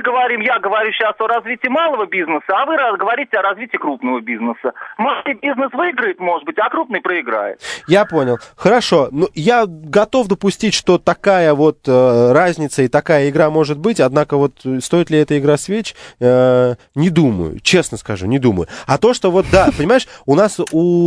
я говорю сейчас о развитии малого бизнеса, а вы говорите о развитии крупного бизнеса. Маленький бизнес выиграет, может быть, а крупный проиграет. Я понял. Хорошо. Ну, я готов допустить, что такая вот разница и такая игра может быть, однако вот стоит ли эта игра свеч, не думаю, честно скажу, не думаю. А то, что вот, да, понимаешь, у нас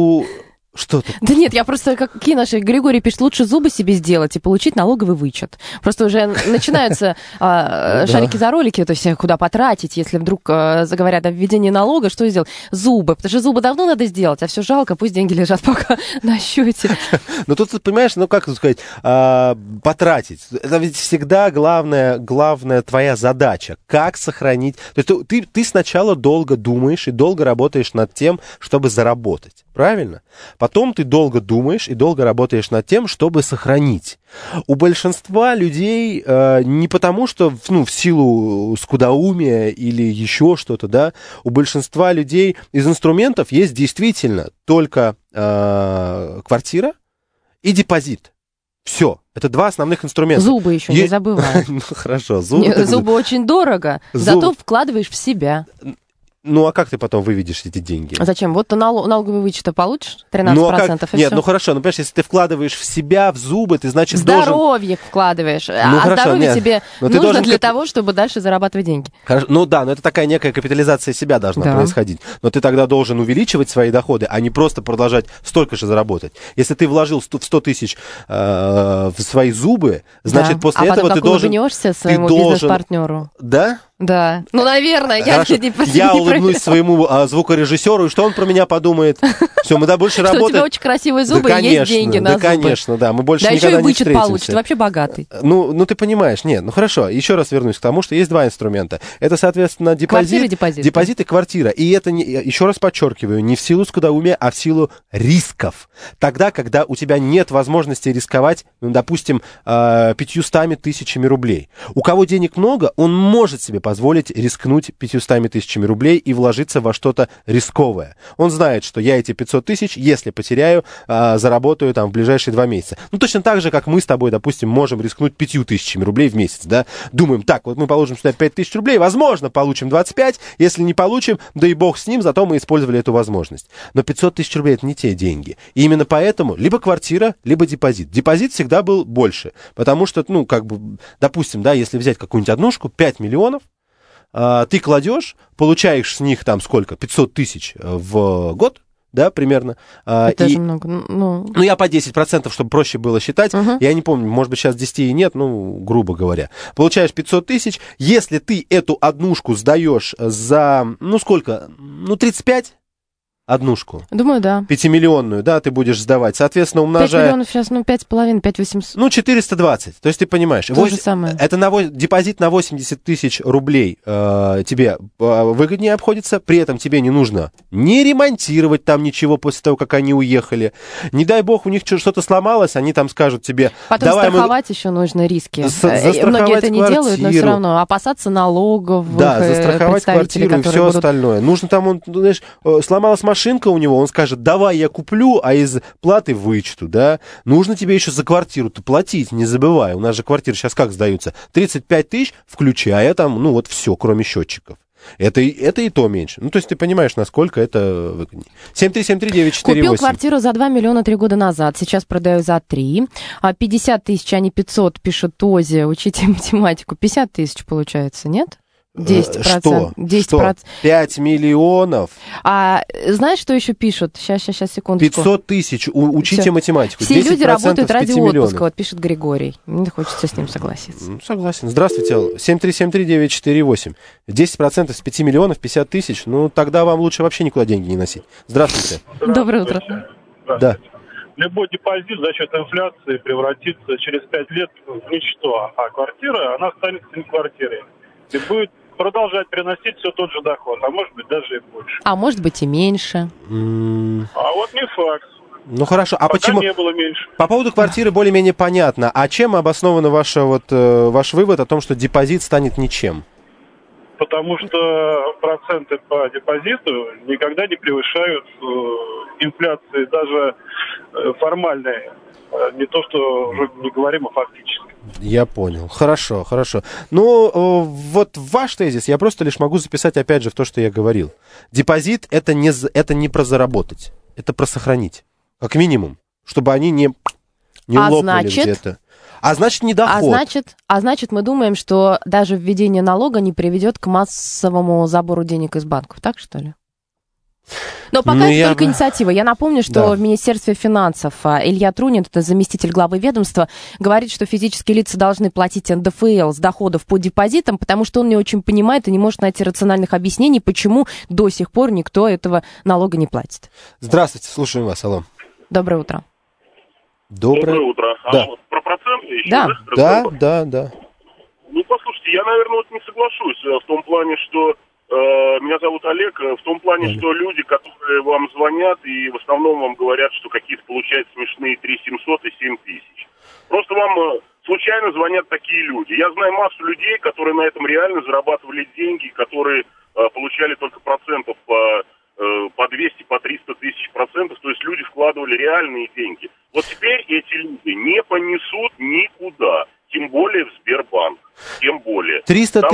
Что ты? Да нет, я просто, какие наши, Григорий пишет, лучше зубы себе сделать и получить налоговый вычет. Просто уже начинаются шарики за ролики, то есть куда потратить, если вдруг заговорят о введении налога, что сделать? Зубы, потому что зубы давно надо сделать, а все жалко, пусть деньги лежат пока на счете. Ну тут, понимаешь, как сказать, потратить. Это ведь всегда главная твоя задача, как сохранить. То есть ты сначала долго думаешь и долго работаешь над тем, чтобы заработать. Правильно? Потом ты долго думаешь и долго работаешь над тем, чтобы сохранить. У большинства людей не потому, что в силу скудоумия или еще что-то, да, у большинства людей из инструментов есть действительно только квартира и депозит. Все. Это два основных инструмента. Зубы еще не забывай. Ну хорошо, зубы очень дорого, зато вкладываешь в себя. Ну, а как ты потом выведешь эти деньги? А зачем? Вот ты налоговый вычет получишь 13%, и Нет, все. ну хорошо, понимаешь, если ты вкладываешь в себя, в зубы, ты, значит, здоровье вкладываешь. Здоровье тебе нужно для того, чтобы дальше зарабатывать деньги. Хорошо, ну да, но это такая некая капитализация себя должна происходить. Но ты тогда должен увеличивать свои доходы, а не просто продолжать столько же заработать. Если ты вложил 100 тысяч в свои зубы, значит, после этого ты должен... А потом как улыбнешься своему бизнес-партнеру. Да? Да. Ну, наверное, я улыбнусь своему звукорежиссеру, и что он про меня подумает? Все, мы больше работаем. Что у тебя очень красивые зубы и есть деньги на зубы. Да, конечно, да, мы больше никогда не встретимся. Да, еще и вычет получит, вообще богатый. Ну, ты понимаешь, нет, ну хорошо, еще раз вернусь к тому, что есть два инструмента. Это, соответственно, депозит и квартира. И это, еще раз подчеркиваю, не в силу скудоумия, а в силу рисков. Тогда, когда у тебя нет возможности рисковать, допустим, 500 тысячами рублей. У кого денег много, он может себе позволить рискнуть 500 тысячами рублей и вложиться во что-то рисковое. Он знает, что я эти 500 тысяч, если потеряю, заработаю там в ближайшие 2 месяца. Ну, точно так же, как мы с тобой, допустим, можем рискнуть 5 тысячами рублей в месяц, да? Думаем, так, вот мы положим сюда 5 тысяч рублей, возможно, получим 25, если не получим, да и бог с ним, зато мы использовали эту возможность. Но 500 тысяч рублей — это не те деньги. И именно поэтому либо квартира, либо депозит. Депозит всегда был больше, потому что, допустим, да, если взять какую-нибудь однушку, 5 миллионов, ты кладешь, получаешь с них там сколько? 500 тысяч в год, да, примерно. Это же много. Ну, я по 10%, чтобы проще было считать. Я не помню, может быть, сейчас 10 и нет, грубо говоря. Получаешь 500 тысяч. Если ты эту однушку сдаешь за, сколько? 35? Однушку. Думаю, да. 5-миллионную, да, ты будешь сдавать. Соответственно, умножая... 5 миллионов сейчас, 5,5, 5,800. 420. То есть ты понимаешь. То же самое. Это депозит на 80 тысяч рублей тебе выгоднее обходится. При этом тебе не нужно не ремонтировать там ничего после того, как они уехали. Не дай бог, у них что-то сломалось, они там скажут тебе... Потом страховать еще нужно риски. Многие это не делают, но все равно опасаться налогов. Да, застраховать квартиру и все остальное. Нужно там, сломалась машинка у него, он скажет, давай я куплю, а из платы вычту, да. Нужно тебе еще за квартиру-то платить, не забывай. У нас же квартиры сейчас как сдаются? 35 тысяч, включая там, все, кроме счетчиков. Это и то меньше. То есть ты понимаешь, насколько это выгоднее. 7373948. Купил квартиру за 2 миллиона 3 года назад, сейчас продаю за 3. 50 тысяч, а не 500, пишет Ози, учите математику. 50 тысяч получается, нет? 10%. Что? 10%. Что? 5 миллионов? А знаешь, что еще пишут? Сейчас, секундочку. 500 тысяч. Учите Всё. математику. Все люди работают ради отпуска, вот пишет Григорий. Мне хочется с ним согласиться. Согласен. Здравствуйте. 7373948. 10% с 5 миллионов, 50 тысяч. Ну, тогда вам лучше вообще никуда деньги не носить. Здравствуйте. Доброе утро. Да. Любой депозит за счет инфляции превратится через 5 лет в ничто, а квартира, она останется не квартирой. И будет продолжать приносить все тот же доход, а может быть даже и больше. А может быть и меньше. А вот не факт. Ну хорошо, а пока почему? Не было меньше. По поводу квартиры более-менее понятно. А чем обоснован ваш вывод о том, что депозит станет ничем? Потому что проценты по депозиту никогда не превышают инфляции, даже формальные. Не то, что уже не говорим, а фактически. Я понял. Хорошо. Ну, вот ваш тезис я просто лишь могу записать опять же в то, что я говорил. Депозит это не про заработать, это про сохранить. Как минимум, чтобы они не лопнули где-то. А значит, не доход. А значит, мы думаем, что даже введение налога не приведет к массовому забору денег из банков, так что ли? Но пока это только инициатива. Я напомню, что в Министерстве финансов Илья Трунин, это заместитель главы ведомства, говорит, что физические лица должны платить НДФЛ с доходов по депозитам, потому что он не очень понимает и не может найти рациональных объяснений, почему до сих пор никто этого налога не платит. Здравствуйте, слушаем вас, алло. Доброе утро. Доброе утро. Да. Про проценты еще? Да. Ну, послушайте, я, наверное, не соглашусь в том плане, что меня зовут Олег, в том плане, что люди, которые вам звонят и в основном вам говорят, что какие-то получают смешные 3700 и 7000. Просто вам случайно звонят такие люди. Я знаю массу людей, которые на этом реально зарабатывали деньги, которые получали только процентов по 200, по 300 тысяч процентов, то есть люди вкладывали реальные деньги. Вот теперь эти люди не понесут никуда, тем более в Сбербанк, тем более.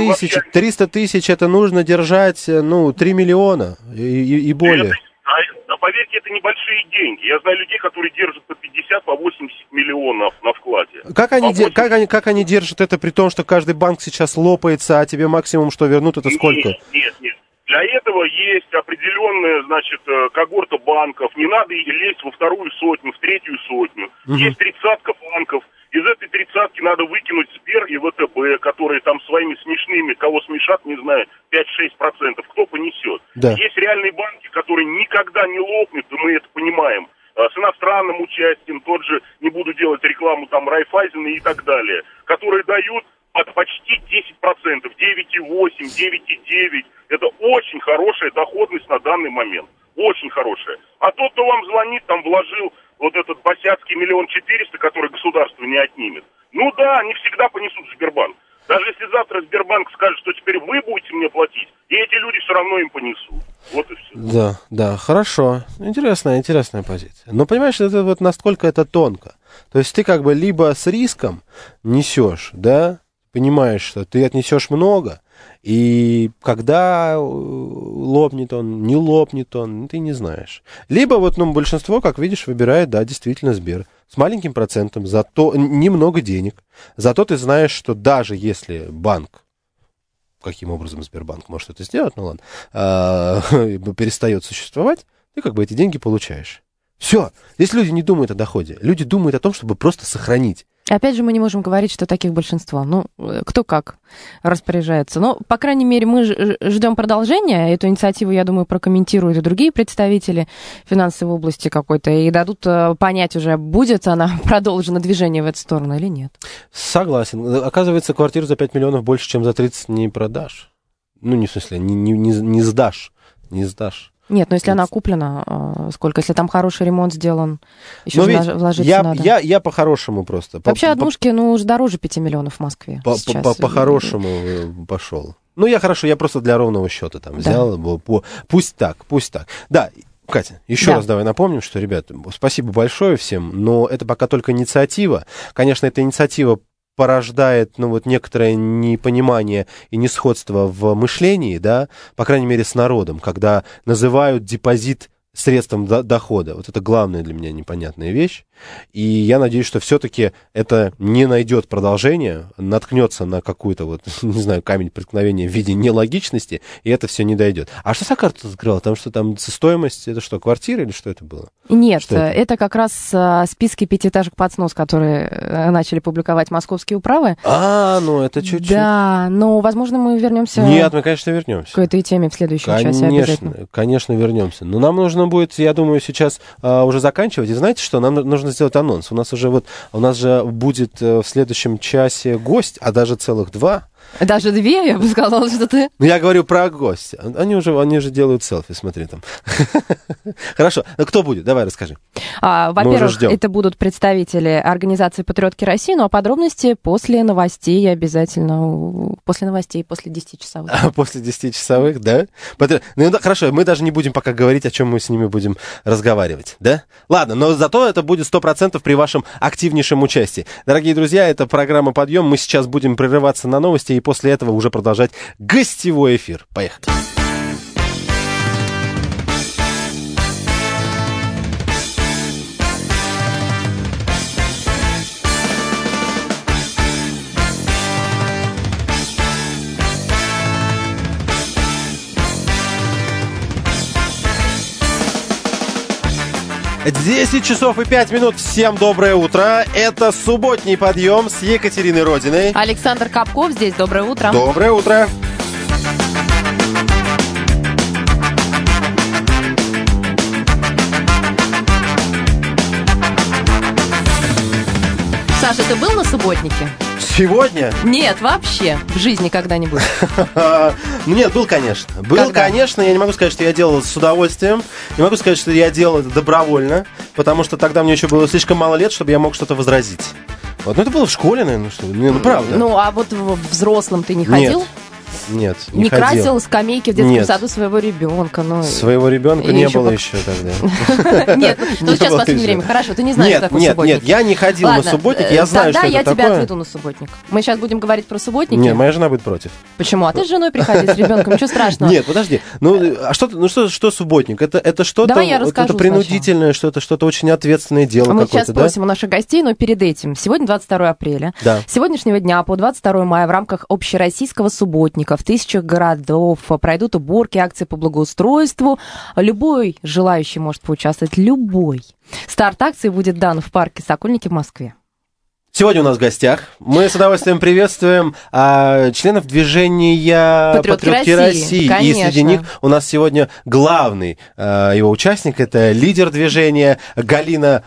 300 тысяч это нужно держать, 3 миллиона и более. Поверьте, это небольшие деньги. Я знаю людей, которые держат по 50, по 80 миллионов на вкладе. Как они держат это при том, что каждый банк сейчас лопается, а тебе максимум, что вернут, это сколько? Нет. Для этого есть определенная, когорта банков. Не надо лезть во вторую сотню, в третью сотню. Есть 30-ка банков. Из этой 30-ки надо выкинуть Сбер и ВТБ, которые там своими смешными, кого смешат, не знаю, 5-6%. Кто понесет? Да. Есть реальные банки, которые никогда не лопнут, и мы это понимаем. С иностранным участием, тот же, не буду делать рекламу, там, Райфайзена и так далее, которые дают почти 10%, 9,8, 9,9. Это очень хорошая доходность на данный момент. Очень хорошая. А тот, кто вам звонит, там вложил вот этот босяцкий 1 400 000, который государство не отнимет. Ну да, они всегда понесут в Сбербанк. Даже если завтра Сбербанк скажет, что теперь вы будете мне платить, и эти люди все равно им понесут. Вот и все. Да, хорошо. Интересная позиция. Но понимаешь, это вот насколько это тонко. То есть ты как бы либо с риском несешь, да, понимаешь, что ты отнесешь много, и когда лопнет он, не лопнет он, ты не знаешь. Либо большинство, как видишь, выбирает, да, действительно Сбер. С маленьким процентом, зато немного денег. Зато ты знаешь, что даже если банк, каким образом Сбербанк может это сделать, перестает существовать, ты как бы эти деньги получаешь. Все. Здесь люди не думают о доходе. Люди думают о том, чтобы просто сохранить. Опять же, мы не можем говорить, что таких большинство. Кто как распоряжается. Но, по крайней мере, мы ждем продолжения. Эту инициативу, я думаю, прокомментируют и другие представители финансовой области какой-то и дадут понять уже, будет она продолжена движение в эту сторону или нет. Согласен. Оказывается, квартиру за 5 миллионов больше, чем за 30 не продашь. Не в смысле, не сдашь. Не сдашь. Нет, но если она куплена, сколько? Если там хороший ремонт сделан, еще вложиться надо. Я по-хорошему просто. Вообще однушки, уже дороже 5 миллионов в Москве. По-хорошему пошел. Я просто для ровного счета там взял. Пусть так. Да, Катя, еще раз давай напомним, что, ребята, спасибо большое всем, но это пока только инициатива. Конечно, эта инициатива порождает, некоторое непонимание и несходство в мышлении, да, по крайней мере, с народом, когда называют депозит средством дохода. Вот это главная для меня непонятная вещь. И я надеюсь, что все-таки это не найдет продолжения, наткнется на какую-то, вот, не знаю, камень преткновения в виде нелогичности, и это все не дойдет. А что Сокар-то открыла? Там что, там стоимость, это что, квартира или что это было? Нет, это как раз списки пятиэтажек под снос, которые начали публиковать московские управы. Ну это чуть-чуть. Да, но, возможно, мы вернемся... Нет, мы, конечно, вернемся. К этой теме в следующем часе обязательно. Конечно, вернемся. Но нам нужно будет, я думаю, сейчас уже заканчивать. И знаете что? Нам нужно сделать анонс. У нас же будет в следующем часе гость, а даже целых 2. Даже 2, я бы сказала, что ты... Ну, я говорю про гостя. Они уже делают селфи, смотри там. Хорошо. Кто будет? Давай, расскажи. Во-первых, это будут представители организации «Патриотки России», ну, а подробности после новостей обязательно. После новостей, после 10-часовых. После 10-часовых, да? Ну, хорошо, мы даже не будем пока говорить, о чем мы с ними будем разговаривать, да? Ладно, но зато это будет 100% при вашем активнейшем участии. Дорогие друзья, это программа «Подъем». Мы сейчас будем прерываться на новости, и после этого уже продолжать гостевой эфир. Поехали. Десять часов и 5 минут. Всем доброе утро. Это субботний подъем с Екатериной Родиной. Александр Капков здесь. Доброе утро. Доброе утро. Саша, ты был на субботнике? Сегодня? Нет, вообще. В жизни когда-нибудь. Ну нет, был, конечно. Был, конечно. Я не могу сказать, что я делал это с удовольствием. Не могу сказать, что я делал это добровольно. Потому что тогда мне еще было слишком мало лет, чтобы я мог что-то возразить. Вот, ну это было в школе, наверное, что ли. Ну, правда. Ну, а вот взрослым ты не ходил? Нет, не красил скамейки в детском саду своего ребенка. Своего ребенка не было еще тогда. Нет, ну сейчас в последнее время. Хорошо, ты не знаешь, что такое субботник. Нет, я не ходил на субботник, я знаю, что это такое. Тогда я тебя отведу на субботник. Мы сейчас будем говорить про субботники. Нет, моя жена будет против. Почему? А ты с женой приходи, с ребенком, ничего страшного. Нет, подожди. Что субботник? Это что-то это принудительное, что-то очень ответственное дело какое-то, да? Мы сейчас спросим у наших гостей, но перед этим. Сегодня 22 апреля. С сегодняшнего дня по 22 мая в рамках общероссийского субботника в тысячах городов пройдут уборки, акции по благоустройству. Любой желающий может поучаствовать, любой. Старт акции будет дан в парке Сокольники в Москве. Сегодня у нас в гостях. Мы с удовольствием приветствуем членов движения «Патриотки России». И среди них у нас сегодня главный его участник. Это лидер движения Галина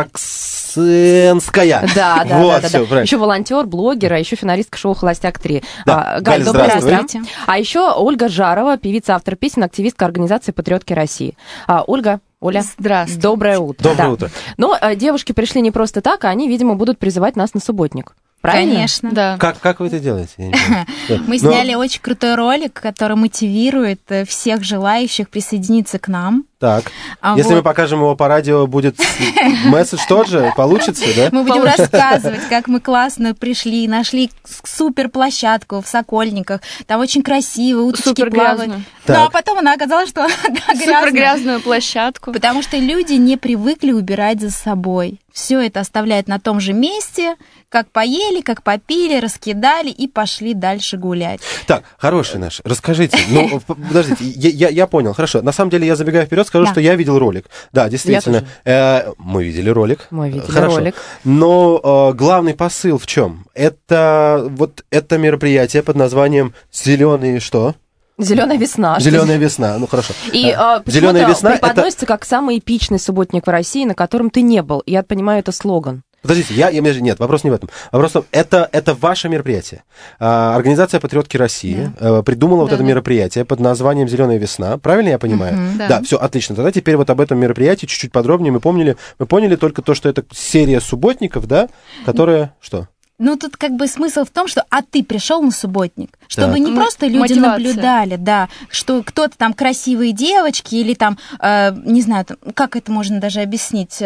Ржаксенская. Да. Еще волонтер, блогер, а еще финалистка шоу «Холостяк-3». Да. Галь, доброе утро. А еще Ольга Жарова, певица, автор песен, активистка организации «Патриотки России». Оля, здравствуйте. Доброе утро. Доброе утро. Но девушки пришли не просто так, а они, видимо, будут призывать нас на субботник. Правильно? Конечно, да. Как вы это делаете? Мы сняли очень крутой ролик, который мотивирует всех желающих присоединиться к нам. Так, если мы покажем его по радио, будет месседж тот же? Получится, да? Мы будем рассказывать, как мы классно пришли, нашли супер площадку в Сокольниках. Там очень красиво, уточки плавают. Ну, а потом она оказалась, что супер грязную площадку. Потому что люди не привыкли убирать за собой. Все это оставляют на том же месте, как поели, как попили, раскидали и пошли дальше гулять. Так, хороший наш, расскажите. Ну, подождите, я понял, хорошо. На самом деле, я забегаю вперед, скажу, что я видел ролик. Да, действительно. Мы видели ролик. Ролик. Но главный посыл в чем? Это мероприятие под названием «Зеленый что?» Зеленая весна. Зеленая весна, ну хорошо. И Зеленая весна преподносится как самый эпичный субботник в России, на котором ты не был. Я понимаю, это слоган. Подождите, нет, вопрос не в этом. Вопрос в том, это ваше мероприятие. Организация «Патриотки России» придумала вот это мероприятие под названием «Зеленая весна». Правильно я понимаю? Да, все, отлично. Тогда теперь вот об этом мероприятии чуть-чуть подробнее мы поняли только то, что это серия субботников, да, которая что? Ну, тут как бы смысл в том, что ты пришел на субботник, чтобы не просто люди наблюдали, да, что кто-то там красивые девочки или там, не знаю, как это можно даже объяснить,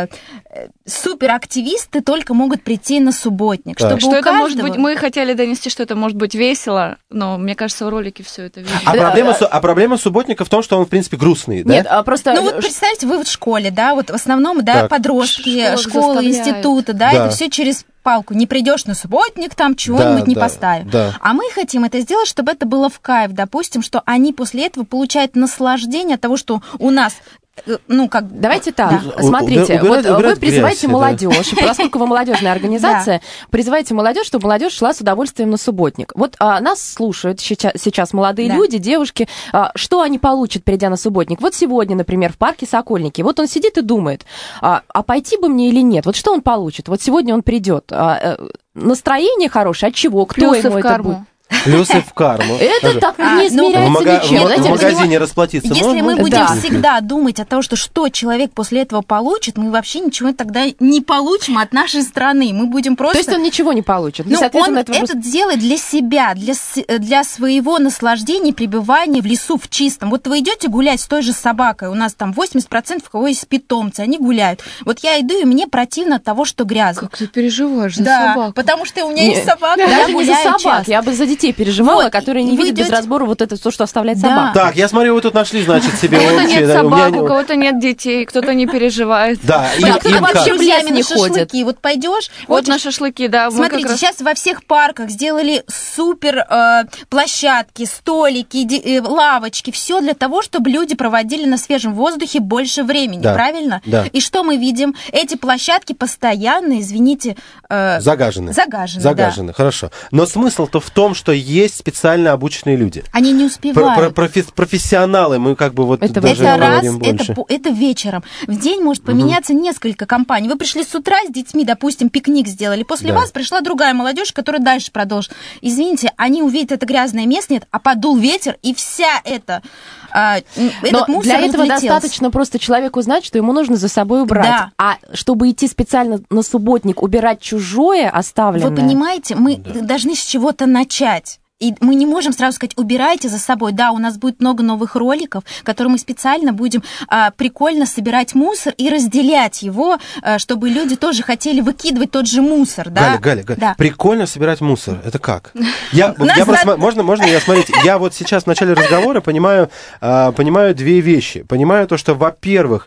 суперактивисты только могут прийти на субботник. Чтобы что это может быть, мы хотели донести, что это может быть весело, но мне кажется, в ролике все это видно. А проблема субботника в том, что он, в принципе, грустный, да? Нет, просто... Ну, вот представьте, вы в школе, да, вот в основном, да, подростки, школы, институты, да, это все через палку. Не придешь на субботник, там чего-нибудь не поставим. Да. А мы хотим это сделать, чтобы это было в кайф. Допустим, что они после этого получают наслаждение от того, что у нас... Ну, как... Давайте так, смотрите, вот вы призываете молодежь, поскольку вы молодежная организация, призываете молодежь, чтобы молодежь шла с удовольствием на субботник. Вот нас слушают сейчас молодые люди, девушки, что они получат, придя на субботник. Вот сегодня, например, в парке Сокольники, вот он сидит и думает, а пойти бы мне или нет, вот что он получит, вот сегодня он придет, настроение хорошее, от чего, кто плюсы ему это будет? Плюсы в карму. Это так не измеряется ничем. В магазине расплатиться можно? Если мы будем всегда думать о том, что человек после этого получит, мы вообще ничего тогда не получим от нашей страны. Мы будем просто... То есть он ничего не получит? Но он это делает для себя, для своего наслаждения, пребывания в лесу в чистом. Вот вы идете гулять с той же собакой, у нас там 80% у кого есть питомцы, они гуляют. Вот я иду, и мне противно от того, что грязно. Как ты переживаешь за собаку? Потому что у меня есть собака, я гуляю часто. Я бы за детей переживала, которые не видят без разбора вот это то, что оставляет собака. Так, я смотрю, вы тут нашли, значит, себе общее. У кого-то нет собак, у кого-то нет детей, кто-то не переживает. Да, кто-то вообще в лес не ходит. Вот пойдешь. Вот на шашлыки, да. Смотрите, сейчас во всех парках сделали супер площадки, столики, лавочки, все для того, чтобы люди проводили на свежем воздухе больше времени, правильно? Да. И что мы видим? Эти площадки постоянно, извините... Загажены. Да. Хорошо. Но смысл-то в том, что есть специально обученные люди. Они не успевают. Профессионалы, мы как бы вот это даже говорим больше. Это вечером. В день может поменяться несколько компаний. Вы пришли с утра с детьми, допустим, пикник сделали. После вас пришла другая молодежь, которая дальше продолжит. Извините, они увидят это грязное место, а подул ветер, и вся эта... Но для этого достаточно просто человеку знать, что ему нужно за собой убрать. Да. А чтобы идти специально на субботник, убирать чужое оставленное... Вы понимаете, мы должны с чего-то начать. И мы не можем сразу сказать, убирайте за собой. Да, у нас будет много новых роликов, которые мы специально будем прикольно собирать мусор и разделять его, чтобы люди тоже хотели выкидывать тот же мусор. Да? Галя, да. Прикольно собирать мусор. Это как? Можно я, смотрите, я вот сейчас в начале разговора понимаю две вещи. Понимаю то, что, во-первых,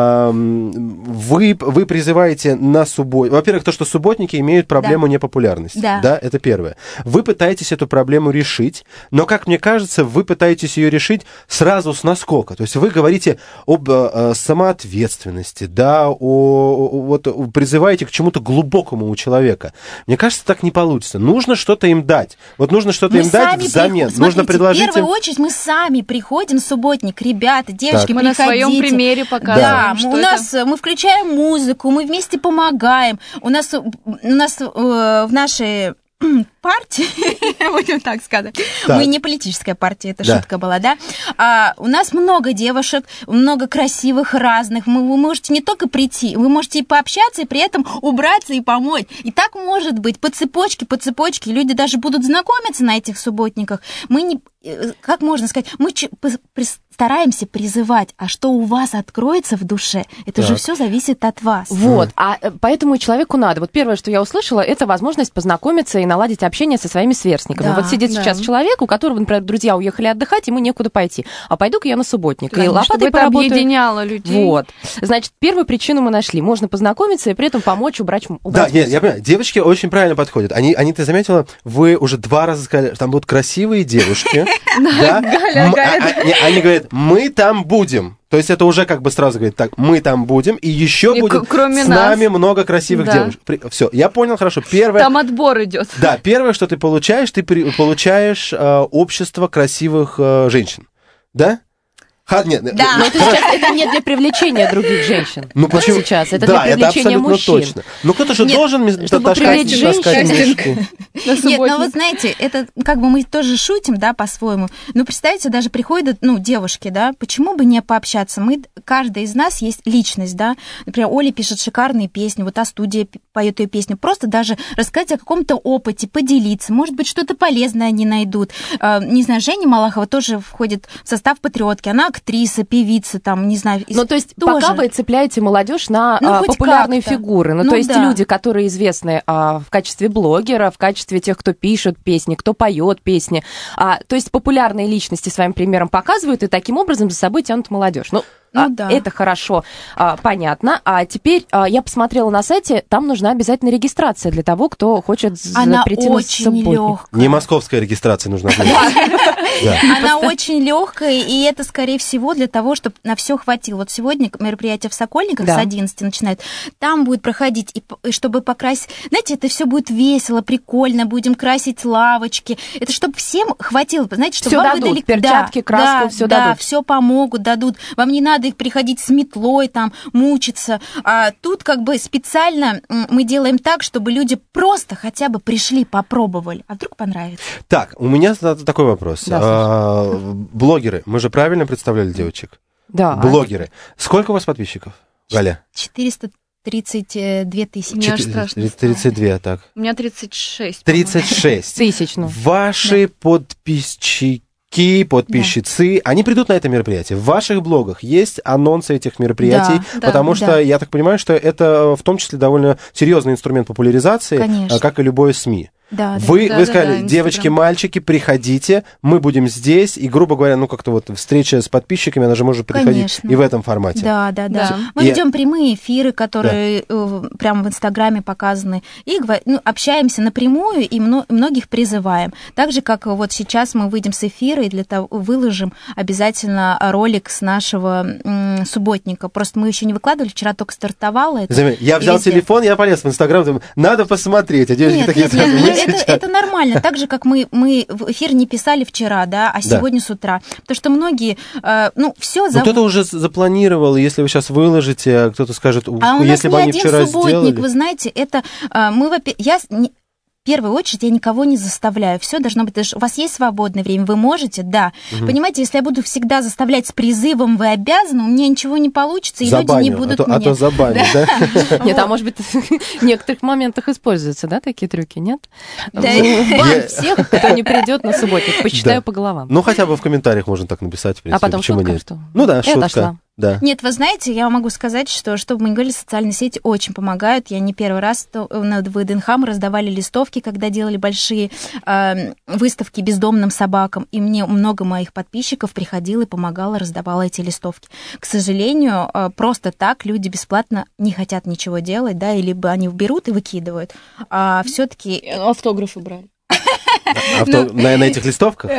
вы призываете на субботу. Во-первых, то, что субботники имеют проблему непопулярности. Да, это первое. Вы пытаетесь эту проблему решить, но, как мне кажется, вы пытаетесь ее решить сразу с наскока. То есть вы говорите об самоответственности, да, призываете к чему-то глубокому у человека. Мне кажется, так не получится. Нужно что-то им дать. Вот нужно что-то им дать взамен. Нужно предложить им... В первую очередь мы сами приходим в субботник, ребята, девочки, мы на своем примере показываем. Да, мы включаем музыку, мы вместе помогаем. У нас в нашей партии, будем так сказать. Мы не политическая партия, это шутка была, да? У нас много девушек, много красивых, разных. Вы можете не только прийти, вы можете и пообщаться, и при этом убраться и помочь. И так может быть по цепочке. Люди даже будут знакомиться на этих субботниках. Мы не... Как можно сказать? Мы стараемся призывать, а что у вас откроется в душе, это же все зависит от вас. Вот, поэтому человеку надо. Вот первое, что я услышала, это возможность познакомиться и наладить общение со своими сверстниками. Вот сидит сейчас человек, у которого, например, друзья уехали отдыхать, ему некуда пойти. А пойду-ка я на субботник. Конечно, и лопатой поработаю. Это объединяло людей. Вот. Значит, первую причину мы нашли. Можно познакомиться и при этом помочь убрать. Да, нет, я понимаю. Девочки очень правильно подходят. Они, ты заметила, вы уже 2 раза сказали, там будут красивые девушки. Они говорят, мы там будем. То есть это уже как бы сразу говорит, так, мы там будем, и еще будет с нами много красивых девушек. Все, я понял, хорошо. Первое, там отбор идет. Да, первое, что ты получаешь общество красивых женщин. Да? Нет, да. Но это не для привлечения других женщин. Ну почему? Сейчас. Это для привлечения мужчин. Точно. Ну кто-то же должен чтобы привлечь женщин. Нет, но вы знаете, это как бы мы тоже шутим, да, по-своему. Но представьте, даже приходят, девушки, да, почему бы не пообщаться? Каждый из нас есть личность, да. Например, Оля пишет шикарные песни, вот студия поет ее песню. Просто даже рассказать о каком-то опыте, поделиться. Может быть, что-то полезное они найдут. Не знаю, Женя Малахова тоже входит в состав «Патриотки». Она актриса, певица, там, не знаю. Ну, то есть тоже. Пока вы цепляете молодежь на популярные фигуры. Ну, то есть люди, которые известны в качестве блогера, в качестве тех, кто пишет песни, кто поет песни. То есть популярные личности своим примером показывают и таким образом за собой тянут молодежь. Да. Это хорошо, понятно. А теперь я посмотрела на сайте, там нужна обязательно регистрация для того, кто хочет прийти на субботник. Легкая. Не московская регистрация нужна. Она очень легкая, и это, скорее всего, для того, чтобы на все хватило. Вот сегодня мероприятие в Сокольниках с 11 начинает. Там будет проходить, и чтобы покрасить... Знаете, это все будет весело, прикольно, будем красить лавочки. Это чтобы всем хватило, знаете, чтобы вам выдали... Перчатки, краску, все дадут. Да, все помогут, дадут. Вам не надо их приходить с метлой, там, мучиться. А тут как бы специально мы делаем так, чтобы люди просто хотя бы пришли, попробовали. А вдруг понравится? Так, у меня такой вопрос. Блогеры, мы же правильно представляли девочек? Да. Блогеры. Сколько у вас подписчиков, Галя? 432 тысячи. Мне аж страшно. 32, так. У меня 36. 36 тысяч. Ваши подписчики, подписчицы, они придут на это мероприятие. В ваших блогах есть анонсы этих мероприятий, потому что я так понимаю, что это в том числе довольно серьезный инструмент популяризации, как и любое СМИ. Вы сказали, девочки, мальчики, приходите, мы будем здесь, и, грубо говоря, как-то вот встреча с подписчиками, она же может приходить и в этом формате. Да. Мы ведем прямые эфиры, которые прямо в Инстаграме показаны, и общаемся напрямую, и многих призываем. Так же, как вот сейчас мы выйдем с эфира, и для того выложим обязательно ролик с нашего субботника. Просто мы еще не выкладывали, вчера только стартовало. Я взял телефон, я полез в Инстаграм, думаю, надо посмотреть, а девочки такие... Это нормально, так же, как мы в эфир не писали вчера, да, а сегодня с утра. Потому что многие, все зовут. Кто-то уже запланировал, если вы сейчас выложите, кто-то скажет, если бы они вчера сделали. Вы знаете, это в первую очередь я никого не заставляю. Все должно быть... У вас есть свободное время, вы можете, да. Понимаете, если я буду всегда заставлять с призывом «вы обязаны», у меня ничего не получится, и люди не будут меня... А то забанят, да? Нет, а может быть, в некоторых моментах используются, да, такие трюки, нет? Бан всех, кто не придет на субботник, посчитаю по головам. Хотя бы в комментариях можно так написать, в принципе. А потом шутка, что? Шутка. Да. Нет, вы знаете, я могу сказать, что мы не говорили, социальные сети очень помогают. Я не первый раз на ВДНХ мы раздавали листовки, когда делали большие выставки бездомным собакам, и мне много моих подписчиков приходило и помогало, раздавала эти листовки. К сожалению, просто так люди бесплатно не хотят ничего делать, да, и либо они берут и выкидывают, а все-таки автографы брали. На этих листовках?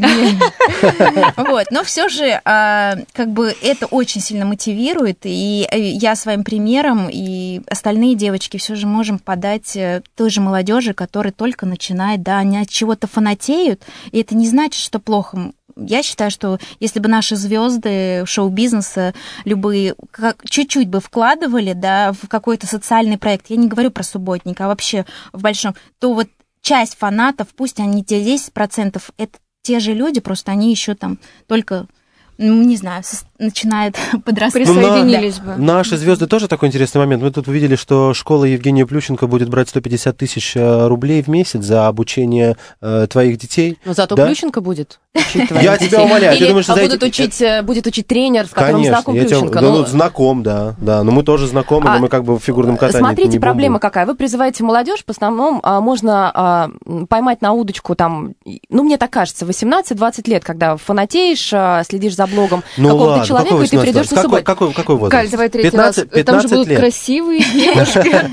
Вот, но все же, как бы это очень сильно мотивирует, и я своим примером, и остальные девочки все же можем подать той же молодежи, которая только начинает, да, они от чего-то фанатеют, и это не значит, что плохо. Я считаю, что если бы наши звезды шоу-бизнеса любые чуть-чуть бы вкладывали, да, в какой-то социальный проект, я не говорю про субботник, а вообще в большом, то вот часть фанатов, пусть они те 10%, это те же люди, просто они еще там только, не знаю, начинают подрастать. Присоединились бы. Наши звезды тоже такой интересный момент. Мы тут увидели, что школа Евгения Плющенко будет брать 150 тысяч рублей в месяц за обучение твоих детей. Но зато Плющенко будет учить твоих Я детей. тебя умоляю. Или ты думаешь, будет учить тренер, с которым знаком Плющенко. Знаком, да. Но мы тоже знакомы, но мы как бы в фигурном катании. Смотрите, проблема какая. Вы призываете молодежь, в основном можно поймать на удочку там, мне так кажется, 18-20 лет, когда фанатеешь, следишь за блогом какого-то человека, и ты придешь на субботу. Какой возраст? Галь, давай третий раз. Там же будут красивые девушки.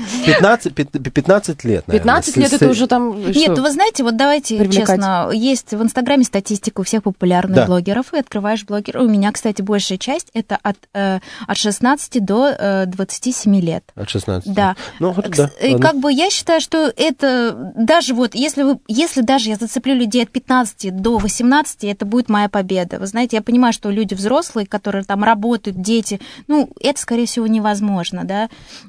15 лет, наверное. 15 лет это уже там... Нет, вы знаете, вот давайте честно, есть в Инстаграме статистика у всех популярных блогеров, и открываешь блогера. У меня, кстати, большая часть это от 16 до 27 лет. От 16? Да. И как бы я считаю, что это даже вот, если даже я зацеплю людей от 15 до 18, это будет моя победа. Вы знаете, я понимаю, что что люди взрослые, которые там работают, дети, ну, это, скорее всего, невозможно, да,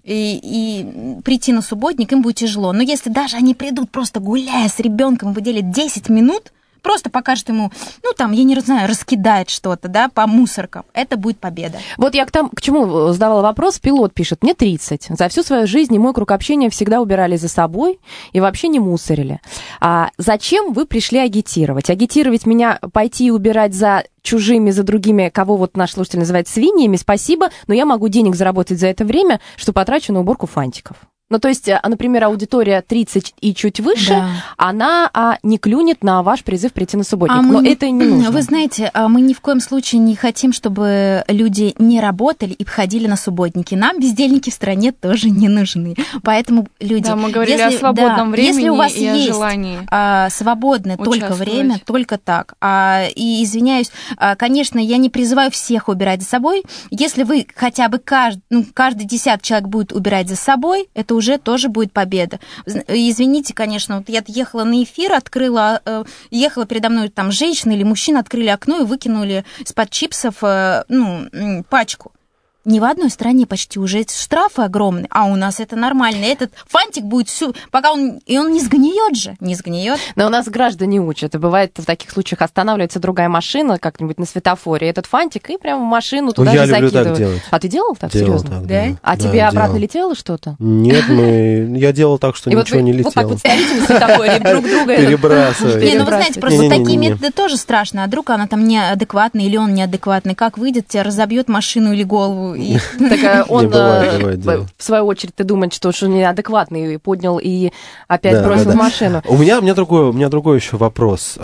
и прийти на субботник им будет тяжело. Но если даже они придут просто гуляя с ребенком, выделят 10 минут, просто покажет ему, ну, там, я не знаю, раскидает что-то, да, по мусоркам. Это будет победа. Вот я к чему задавала вопрос. Пилот пишет, мне 30. За всю свою жизнь и мой круг общения всегда убирали за собой и вообще не мусорили. А зачем вы пришли агитировать? Агитировать меня пойти и убирать за чужими, за другими, кого вот наш слушатель называет свиньями, спасибо, но я могу денег заработать за это время, что потрачу на уборку фантиков. Ну, то есть, например, аудитория 30 и чуть выше, да, она не клюнет на ваш призыв прийти на субботник. Но это не нужно. Вы знаете, мы ни в коем случае не хотим, чтобы люди не работали и ходили на субботники. Нам бездельники в стране тоже не нужны. Поэтому люди... Да, мы говорили о свободном времени, если у вас и о есть желании свободное только время, только так. И, извиняюсь, конечно, я не призываю всех убирать за собой. Если вы хотя бы каждый 10 человек будет убирать за собой, это уже тоже будет победа. Извините, конечно, вот я ехала на эфир, ехала передо мной там женщина или мужчина, открыли окно и выкинули из-под чипсов пачку. Ни в одной стране почти уже штрафы огромные, а у нас это нормально. Этот фантик будет пока он не сгниет же, не сгниет. Но у нас граждане учат, и бывает в таких случаях останавливается другая машина как-нибудь на светофоре, этот фантик, и прямо в машину туда же закидывают. Я люблю так делать. А ты делал так, серьезно? Так, да. А тебе обратно летело что-то? Нет, я делал так, что ничего не летело. Вот так вот стоите на светофоре, друг друга перебрасываете. Не, ну вы знаете, просто такие методы тоже страшно. А вдруг она там неадекватная или он неадекватный, как выйдет, тебя разобьет машину или голову. Так он, в свою очередь, ты думаешь, что он неадекватный, поднял и опять бросил в машину. У меня другой еще вопрос.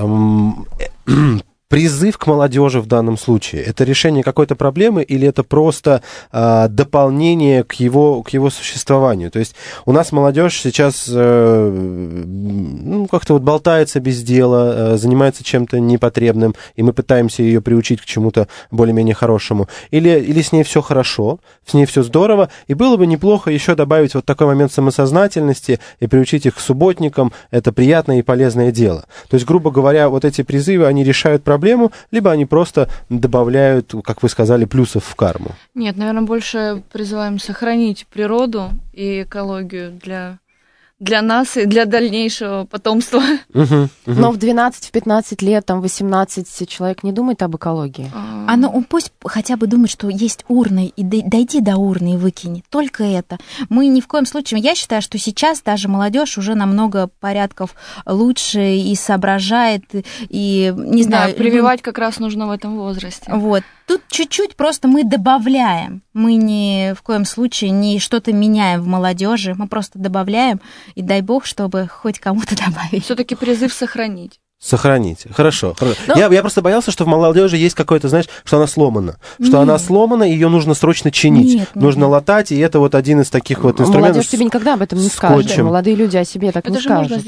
Призыв к молодежи в данном случае, это решение какой-то проблемы или это просто дополнение к его существованию? То есть у нас молодежь сейчас как-то вот болтается без дела, занимается чем-то непотребным, и мы пытаемся ее приучить к чему-то более-менее хорошему. Или с ней все хорошо, с ней все здорово, и было бы неплохо еще добавить вот такой момент самосознательности и приучить их к субботникам. Это приятное и полезное дело. То есть, грубо говоря, вот эти призывы, они решают проблему, либо они просто добавляют, как вы сказали, плюсов в карму? Нет, наверное, больше призываем сохранить природу и экологию для нас и для дальнейшего потомства. Но в 12-15 лет, там, 18 человек не думает об экологии. Пусть хотя бы думает, что есть урны, и дойди до урны и выкини. Только это. Мы ни в коем случае... Я считаю, что сейчас даже молодежь уже намного порядков лучше и соображает, и, не знаю... Да, прививать как раз нужно в этом возрасте. Вот. Тут чуть-чуть просто мы добавляем. Мы ни в коем случае не что-то меняем в молодежи, мы просто добавляем, и дай бог, чтобы хоть кому-то добавить. Все-таки призыв сохранить. Сохранить. Хорошо. Я просто боялся, что в молодежи есть какое-то, знаешь, что она сломана. Что она сломана, ее нужно срочно чинить. Нужно латать, и это вот один из таких вот инструментов. Молодежь тебе никогда об этом не скажет. Молодые люди о себе так не скажут.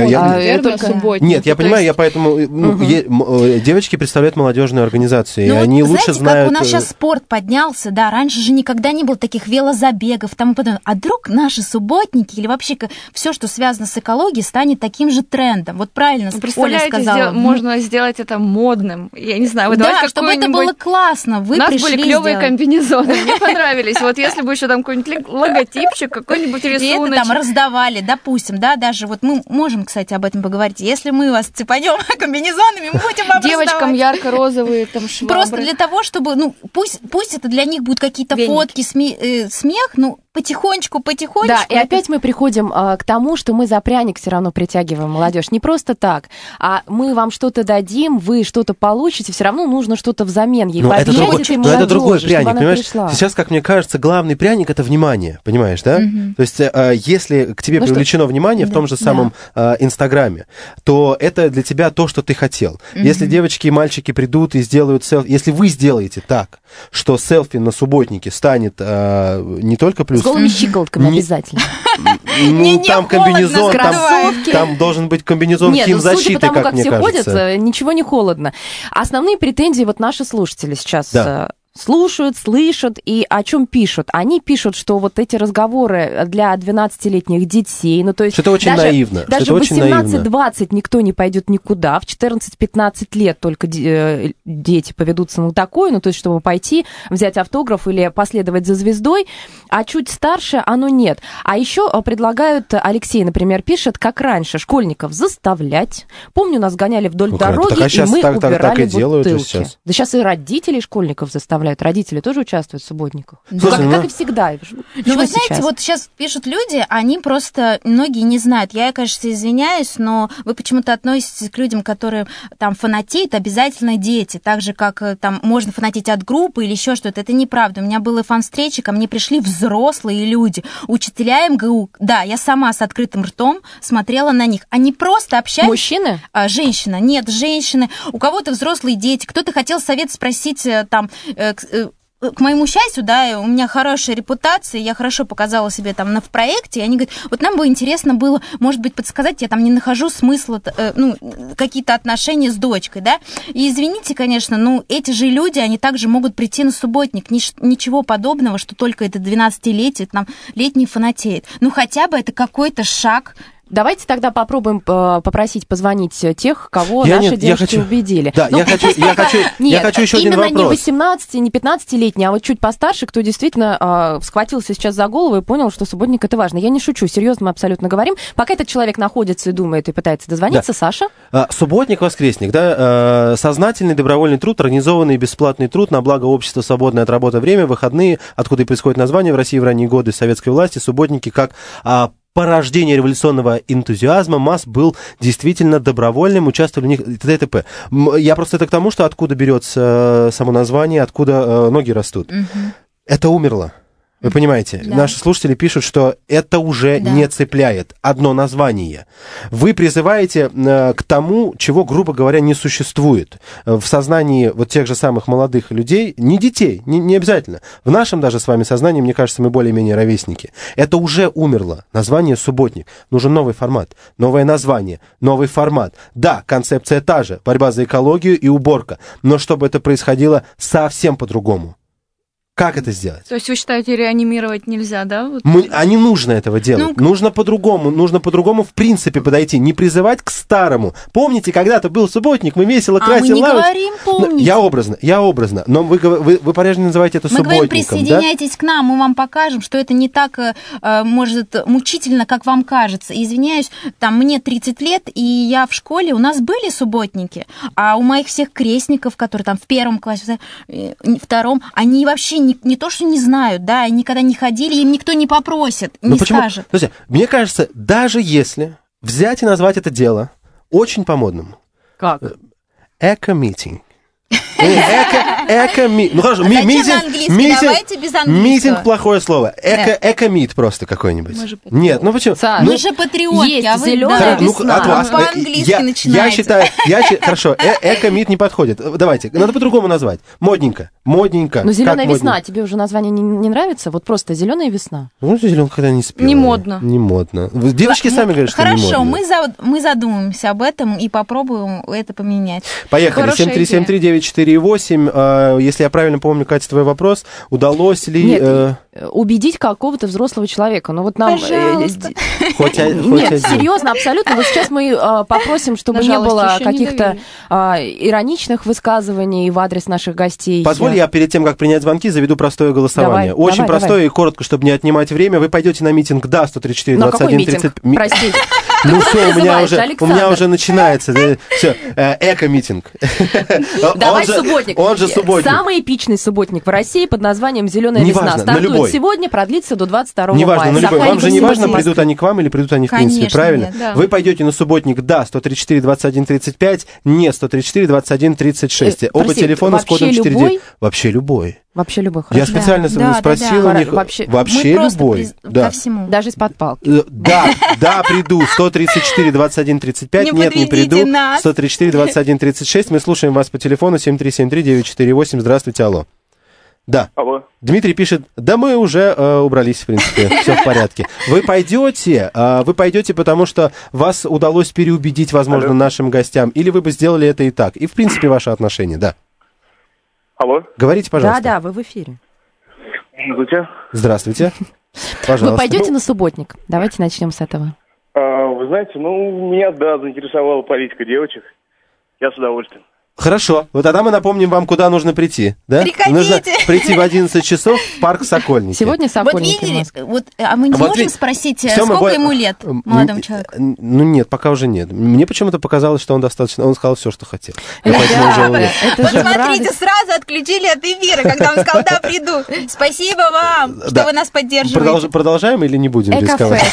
Нет, я понимаю, я поэтому... Девочки представляют молодежные организации, и они лучше знают... Как у нас сейчас спорт поднялся, да, раньше же никогда не было таких велозабегов, тому подобное. А вдруг наши субботники или вообще все, что связано с экологией, станет таким же трендом? Вот правильно Оля сказала. Можно сделать это модным. Я не знаю, да, чтобы это было классно. У нас были клевые комбинезоны, мне понравились. Вот если бы еще там какой-нибудь логотипчик, какой-нибудь рисунок. И это там раздавали, допустим, да, даже вот мы можем, кстати, об этом поговорить. Если мы вас цепанем комбинезонами, мы будем вам девочкам ярко-розовые там швабры. Просто для того, чтобы, пусть это для них будут какие-то фотки, смех, потихонечку. Да, и опять мы приходим к тому, что мы за пряник все равно притягиваем молодежь. Не просто так, а мы вам что-то дадим, вы что-то получите, все равно нужно что-то взамен ей пообещать этой молодежи, это другой пряник, понимаешь? Пришла. Сейчас, как мне кажется, главный пряник — это внимание, понимаешь, да? То есть, если к тебе привлечено внимание в том же самом Инстаграме, то это для тебя то, что ты хотел. Если девочки и мальчики придут и сделают селфи, если вы сделаете так, что селфи на субботнике станет не только плюс... С голыми щиколотками обязательно. Там комбинезон, там должен быть комбинезон химзащиты, как мне кажется. Судя по тому, как все ходят, ничего не холодно. Основные претензии вот наши слушатели сейчас слушают, слышат и о чем пишут. Они пишут, что вот эти разговоры для 12-летних детей, ну то есть... Что это очень наивно. Даже в 18-20 никто не пойдет никуда, в 14-15 лет только дети поведутся на такое, ну то есть чтобы пойти, взять автограф или последовать за звездой, а чуть старше оно нет. А еще предлагают, Алексей, например, пишет, как раньше, школьников заставлять. Помню, нас гоняли вдоль дороги, и мы убирали бутылки. Да сейчас и родителей школьников заставляют. Родители тоже участвуют в субботниках. Слушай, как и всегда. Ну, вы знаете, вот сейчас пишут люди, они просто, многие не знают. Я, конечно, извиняюсь, но вы почему-то относитесь к людям, которые там фанатеют, обязательно дети. Так же, как там можно фанатеть от группы или еще что-то. Это неправда. У меня была фан-встреча, ко мне пришли взрослые люди, учителя МГУ. Да, я сама с открытым ртом смотрела на них. Они просто общались. Мужчины? Женщина. Нет, женщины. У кого-то взрослые дети. Кто-то хотел совет спросить там... К моему счастью, да, у меня хорошая репутация, я хорошо показала себе там в проекте, и они говорят, вот нам бы интересно было, может быть, подсказать, я там не нахожу смысла, какие-то отношения с дочкой, да, и извините, конечно, эти же люди, они также могут прийти на субботник, ничего подобного, что только это 12-летие, там, летний фанатеет, хотя бы это какой-то шаг. Давайте тогда попробуем попросить позвонить тех, кого наши девушки убедили. Да, я хочу еще один вопрос. Именно не 18, не 15-летний, а вот чуть постарше, кто действительно схватился сейчас за голову и понял, что субботник это важно. Я не шучу, серьезно мы абсолютно говорим. Пока этот человек находится и думает, и пытается дозвониться, да. Саша? Субботник, воскресник, да, сознательный добровольный труд, организованный бесплатный труд на благо общества, свободное от работы время, выходные, откуда и происходит название в России в ранние годы советской власти, субботники как... порождение революционного энтузиазма масс был действительно добровольным, участвовали в них т.д. Я просто это к тому, что откуда берется само название, откуда ноги растут. Это умерло. Вы понимаете, да. Наши слушатели пишут, что это уже не цепляет одно название. Вы призываете к тому, чего, грубо говоря, не существует в сознании вот тех же самых молодых людей, не детей, не обязательно. В нашем даже с вами сознании, мне кажется, мы более-менее ровесники. Это уже умерло. Название «Субботник». Нужен новый формат, новое название, новый формат. Да, концепция та же, борьба за экологию и уборка, но чтобы это происходило совсем по-другому. Как это сделать? То есть вы считаете, реанимировать нельзя, да? А не нужно этого делать. Нужно по-другому в принципе подойти. Не призывать к старому. Помните, когда-то был субботник, мы весело красили лавочку. Мы не говорим помнить. Я образно. Но вы по-прежнему называете это субботником. Мы говорим, присоединяйтесь к нам, мы вам покажем, что это не так, может, мучительно, как вам кажется. Извиняюсь, там мне 30 лет, и я в школе, у нас были субботники, а у моих всех крестников, которые там в 1 классе, в 2, они вообще не то, что не знают, да, никогда не ходили, им никто не попросит, не скажет. Слушайте, мне кажется, даже если взять и назвать это дело очень по-модному. Как? Эко-митинг. Ну хорошо, митинг плохое слово. Эко-мит просто какой-нибудь. Нет, ну почему? Мы же патриотки, а вы зеленая весна. По-английски начинается. Хорошо, эко-мит не подходит. Давайте, надо по-другому назвать. Модненько. Но зеленая весна, тебе уже название не нравится? Вот просто зеленая весна. Ну, зеленая когда не спела. Не модно. Не модно. Девочки сами говорят, что не модно. Хорошо, мы задумаемся об этом и попробуем это поменять. Поехали. 7373948. Если я правильно помню, Катя, твой вопрос, удалось ли... Нет, убедить какого-то взрослого человека. Ну вот нам... Пожалуйста. Нет, серьезно, абсолютно. Вот сейчас мы попросим, чтобы не было каких-то ироничных высказываний в адрес наших гостей. Позволь, я перед тем, как принять звонки, заведу простое голосование. Очень простое и коротко, чтобы не отнимать время. Вы пойдете на митинг «Да», 134 21 30... Простите. Ну все, у меня уже начинается. Все, эко-митинг. Давай субботник. Он же субботник. Самый эпичный субботник в России под названием «Зеленая весна». Стартует сегодня, продлится до 22 мая. Неважно, на любой. Вам же не важно, придут они к вам или придут они в принципе, правильно? Вы пойдете на субботник «Да», 134 21 35, не 134 21 36. Оба телефона с кодом 49. Вообще любой. Вообще любой, хорошо. Я специально спросил у них. Вообще любой. Ко всему. Даже из-под палки. Да, приду. 134 21 35. Нет, не приду. 134 21 36. Мы слушаем вас по телефону 7373-948. Здравствуйте, алло. Да. Алло. Дмитрий пишет, да мы уже убрались, в принципе, все в порядке. Вы пойдете, потому что вас удалось переубедить, возможно, нашим гостям, или вы бы сделали это и так. И, в принципе, ваше отношение, да. Алло. Говорите, пожалуйста. Да, вы в эфире. Здравствуйте. Здравствуйте. Пожалуйста. Вы пойдете на субботник? Давайте начнем с этого. Вы знаете, меня, заинтересовала политика девочек. Я с удовольствием. Хорошо. Вот тогда мы напомним вам, куда нужно прийти. Да? Приходите. Нужно прийти в 11 часов в парк Сокольники. Сегодня Сокольники. Вот видели, а мы не можем спросить, сколько ему лет, молодому человеку? Нет, пока уже нет. Мне почему-то показалось, что он сказал все, что хотел. Вот смотрите, сразу отключили от эфира, когда он сказал, да, приду. Спасибо вам, что вы нас поддерживаете. Продолжаем или не будем рисковать?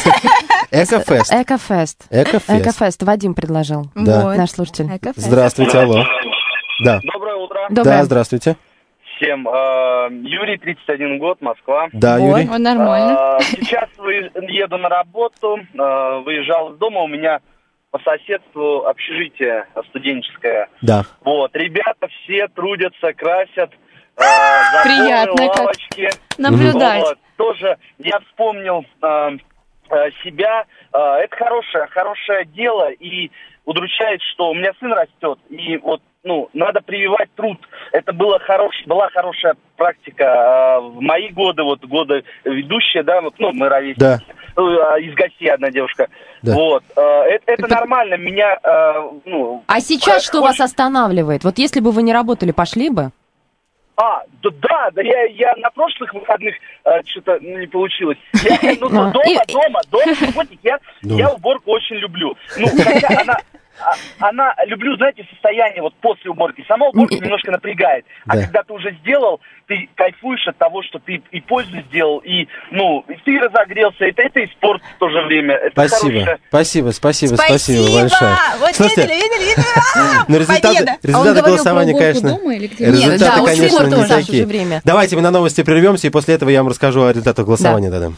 Экофест. Вадим предложил. Наш слушатель. Здравствуйте, алло. Да. Доброе утро. Да, здравствуйте. Всем. Юрий, 31 год, Москва. Да, Юрий. Нормально. Сейчас еду на работу, выезжал из дома, у меня по соседству общежитие студенческое. Да. Вот, ребята все трудятся, красят. Приятно лавочки. Наблюдать. Вот, тоже я вспомнил себя. Это хорошее дело, и удручает, что у меня сын растет, и вот, надо прививать труд. Это была хорошая практика в мои годы, годы ведущие, да, мы ровесники. Да. Из гостей одна девушка. Да. Вот. Это нормально, меня... А сейчас что вас останавливает? Вот если бы вы не работали, пошли бы? Да, я на прошлых выходных что-то не получилось. Дома, субботник, я уборку очень люблю. Когда она люблю, знаете, состояние после уборки. Сама уборка немножко напрягает. А когда ты уже сделал, ты кайфуешь от того, что ты и пользу сделал, и ты разогрелся. Это и спорт в то же время. Это Спасибо большое. Вот видели. Но результаты голосования, конечно, результаты, конечно, не такие. Давайте мы на новости прервемся, и после этого я вам расскажу о результатах голосования. Да.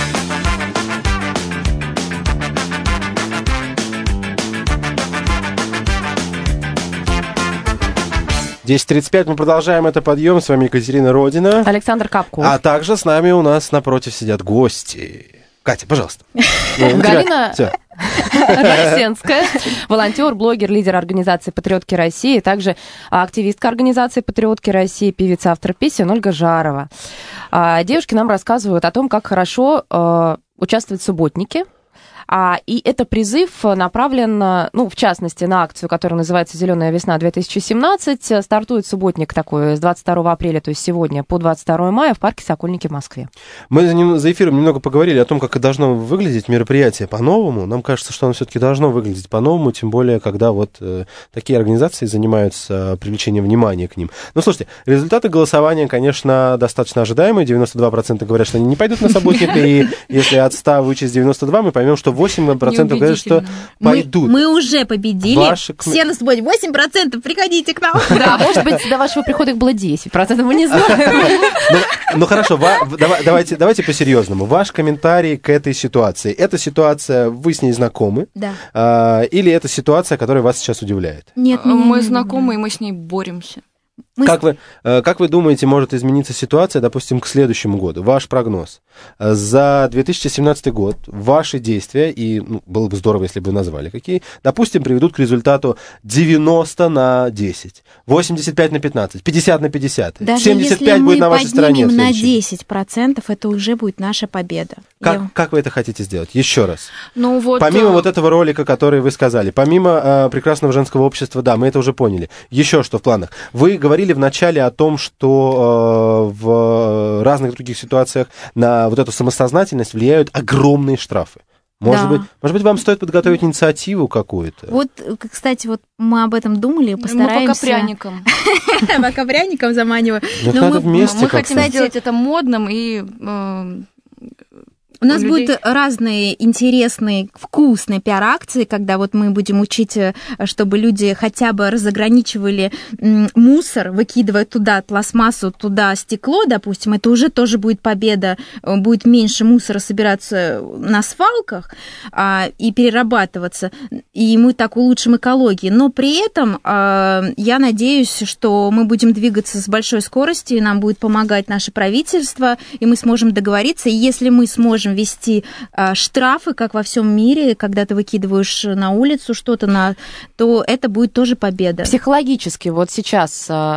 10:35, мы продолжаем это подъем. С вами Екатерина Родина. Александр Капков. А также с нами у нас напротив сидят гости. Катя, пожалуйста. Галина Росенская, волонтер, блогер, лидер организации «Патриотки России», также активистка организации «Патриотки России», певица, автор песен Ольга Жарова. Девушки нам рассказывают о том, как хорошо участвовать в субботнике. И это призыв направлен, в частности, на акцию, которая называется «Зеленая весна-2017». Стартует субботник такой с 22 апреля, то есть сегодня, по 22 мая в парке Сокольники в Москве. Мы за эфиром немного поговорили о том, как должно выглядеть мероприятие по-новому. Нам кажется, что оно все-таки должно выглядеть по-новому, тем более, когда такие организации занимаются привлечением внимания к ним. Слушайте, результаты голосования, конечно, достаточно ожидаемые. 92% говорят, что они не пойдут на субботник, и если от 100 вычесть 92, мы поймем, что 8% говорят, что пойдут. Мы уже победили. Все на субботе. 8% приходите к нам. Да, может быть, до вашего прихода их было 10%, мы не знаем. Хорошо, давайте по-серьезному. Ваш комментарий к этой ситуации. Эта ситуация, вы с ней знакомы? Да. Или это ситуация, которая вас сейчас удивляет? Нет, мы знакомы, и мы с ней боремся. Как вы думаете, может измениться ситуация, допустим, к следующему году? Ваш прогноз. За 2017 год ваши действия, и было бы здорово, если бы вы назвали какие, допустим, приведут к результату 90/10, 85/15, 50/50, даже 75 будет на вашей стороне. Даже если мы поднимем на 10%, это уже будет наша победа. Как вы это хотите сделать? Еще раз. Помимо этого ролика, который вы сказали, помимо прекрасного женского общества, да, мы это уже поняли. Еще что в планах? Вы говорили в начале о том, что в разных других ситуациях на эту самосознательность влияют огромные штрафы. Может быть, вам стоит подготовить инициативу какую-то? Кстати, мы об этом думали, постараемся. Мы пока пряником. Пока пряником заманиваю. Мы хотим сделать это модным и... У нас будут разные интересные, вкусные пиар-акции, когда мы будем учить, чтобы люди хотя бы разограничивали мусор, выкидывая туда пластмассу, туда стекло, допустим. Это уже тоже будет победа, будет меньше мусора собираться на свалках и перерабатываться, и мы так улучшим экологию. Но при этом я надеюсь, что мы будем двигаться с большой скоростью, и нам будет помогать наше правительство, и мы сможем договориться, и если мы сможем ввести штрафы, как во всем мире, когда ты выкидываешь на улицу что-то, то это будет тоже победа. Психологически сейчас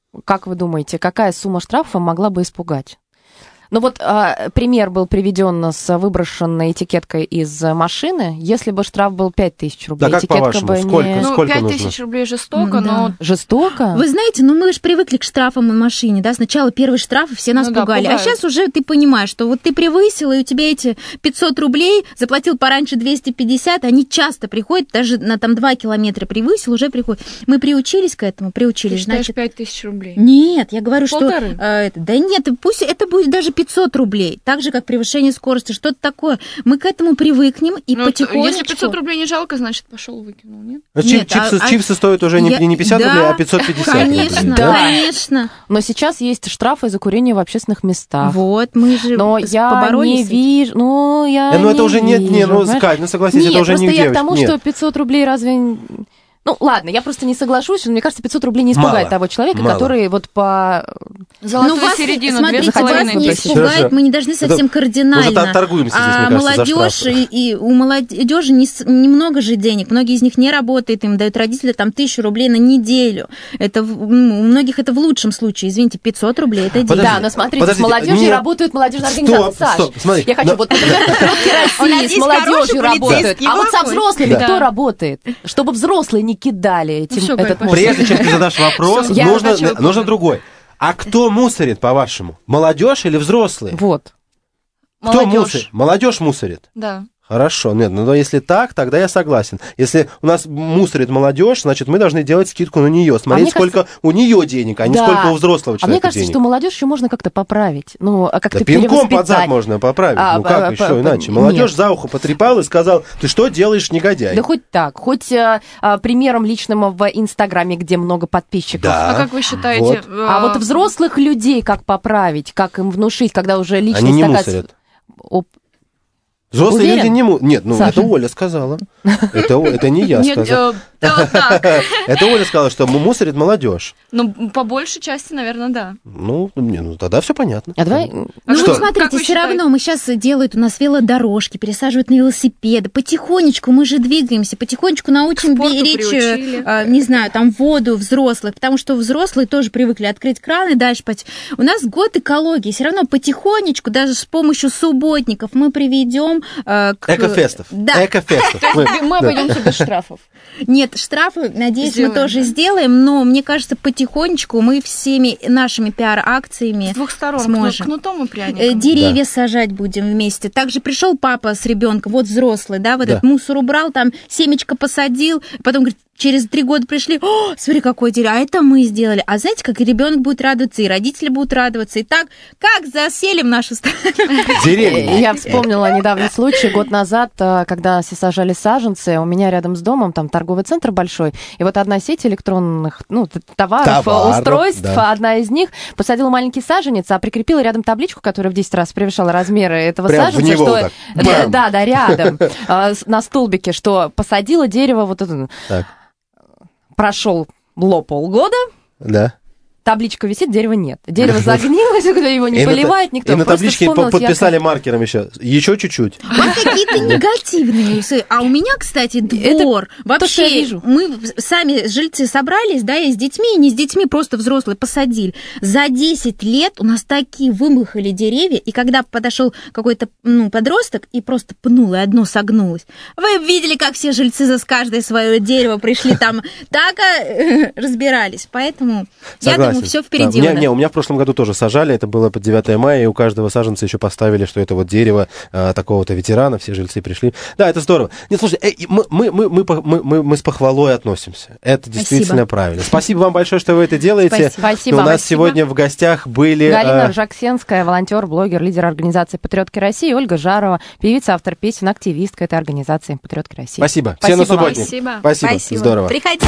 как вы думаете, какая сумма штрафа могла бы испугать? Ну вот пример был приведен с выброшенной этикеткой из машины. Если бы штраф был 5000 рублей, да, как этикетка бы не... Сколько 5000 рублей жестоко, но... Жестоко? Вы знаете, мы же привыкли к штрафам на машине, да? Сначала первый штраф, все нас пугали. А сейчас уже ты понимаешь, что вот ты превысил, и у тебя эти 500 рублей, заплатил пораньше 250, они часто приходят, даже на 2 километра превысил, уже приходят. Мы приучились к этому, приучились. Ты считаешь 5000 рублей? Нет, я говорю, что... Полторы? Да нет, пусть это будет даже 500 рублей, так же, как превышение скорости, что-то такое. Мы к этому привыкнем и потихонечку... Если 500 рублей не жалко, значит, пошел выкинул, нет? Чипсы стоят уже не 50 рублей, а 550 конечно, рублей. Да, конечно. Но сейчас есть штрафы за курение в общественных местах. Вот, мы же но я не вижу... Ну, это уже нет, Кать, согласись, это уже не девочек. Нет, просто я к тому, что 500 рублей разве... Ну, ладно, я просто не соглашусь, мне кажется, 500 рублей не испугает того человека, который вот по... Золотую середину, смотрите, вас не испугает, мы не должны совсем кардинально. Мы отторгуемся здесь, мне кажется, молодежь, и у молодежи немного же денег, многие из них не работают, им дают родители 1000 рублей на неделю. Это, у многих это в лучшем случае, извините, 500 рублей, это деньги. Да, но смотрите, с молодежью работают молодежные организации. Стоп, смотри. Я хочу вот России с молодежью работают, а вот со взрослыми кто работает? Чтобы взрослые не кидали этот мусор. Прежде чем ты задашь вопрос, нужно другой. А кто мусорит, по-вашему? Молодежь или взрослые? Вот. Кто мусорит? Молодежь мусорит? Да. Хорошо, нет, но если так, тогда я согласен. Если у нас мусорит молодежь, значит, мы должны делать скидку на нее, смотреть, сколько у нее денег, а не сколько у взрослого человека денег. А мне кажется, что молодежь еще можно как-то поправить. Ну, как-то пинком под зад можно поправить. Ну, как еще иначе? Молодежь за ухо потрепал и сказал: ты что делаешь, негодяй? Да хоть так, хоть примером личным в Инстаграме, где много подписчиков. Да. А как вы считаете? Вот. А вот взрослых людей как поправить, как им внушить, когда уже личность Они не такая... мусорят. Взрослые люди не мусорят. Нет, Саша. это Оля сказала. Это не я сказал. Это Оля сказала, что мусорит молодежь. Ну, по большей части, наверное, да. Ну, тогда все понятно. А давай... Ну, вот смотрите, все равно мы сейчас делают у нас велодорожки, пересаживают на велосипеды. Потихонечку мы же двигаемся, потихонечку научим беречь, не знаю, воду взрослых, потому что взрослые тоже привыкли открыть кран и дальше пойти. У нас год экологии, все равно потихонечку, даже с помощью субботников мы приведем к... Экофестов. Да. Экофестов. Мы обойдемся без штрафов. Нет, штрафы, надеюсь, мы тоже сделаем, но мне кажется, потихонечку мы всеми нашими пиар-акциями с двух сторон, сможем. Кнутом и пряником. Деревья сажать будем вместе. Также пришел папа с ребенком, вот взрослый, да, вот этот мусор убрал, там семечко посадил, потом говорит, через 3 года пришли, о, смотри, какое дерево, а это мы сделали. А знаете, как и ребенок будет радоваться, и родители будут радоваться, и так, как заселим нашу страну. Я вспомнила недавний случай, год назад, когда все сажали саженцы, у меня рядом с домом там торговый центр большой, и вот одна сеть электронных, товаров, устройств, одна из них посадила маленький саженец, а прикрепила рядом табличку, которая в 10 раз превышала размеры этого саженца, что да, рядом, на столбике, что посадила дерево вот это. Прошло полгода. Да. Табличка висит, дерева нет. Дерево загнилось, его не поливает никто. И на табличке подписали маркером еще чуть-чуть. Вот какие-то негативные. А у меня, кстати, двор. Вообще, мы сами жильцы собрались, да, и с детьми, и не с детьми, просто взрослые посадили. За 10 лет у нас такие вымахали деревья, и когда подошел какой-то подросток и просто пнул, и одно согнулось. Вы видели, как все жильцы за каждое свое дерево пришли там, так разбирались. Поэтому я думаю, все впереди. У меня в прошлом году тоже сажали, это было под 9 мая, и у каждого саженца еще поставили, что это вот дерево такого-то ветерана, все жильцы пришли. Да, это здорово. Нет, слушай, мы с похвалой относимся. Это действительно правильно. Спасибо вам большое, что вы это делаете. Спасибо. У нас сегодня в гостях были... Галина Ржаксенская, волонтер, блогер, лидер организации «Патриотки России», Ольга Жарова, певица, автор песен, активистка этой организации «Патриотки России». Спасибо. Все на субботник. Спасибо. Здорово. Приходите.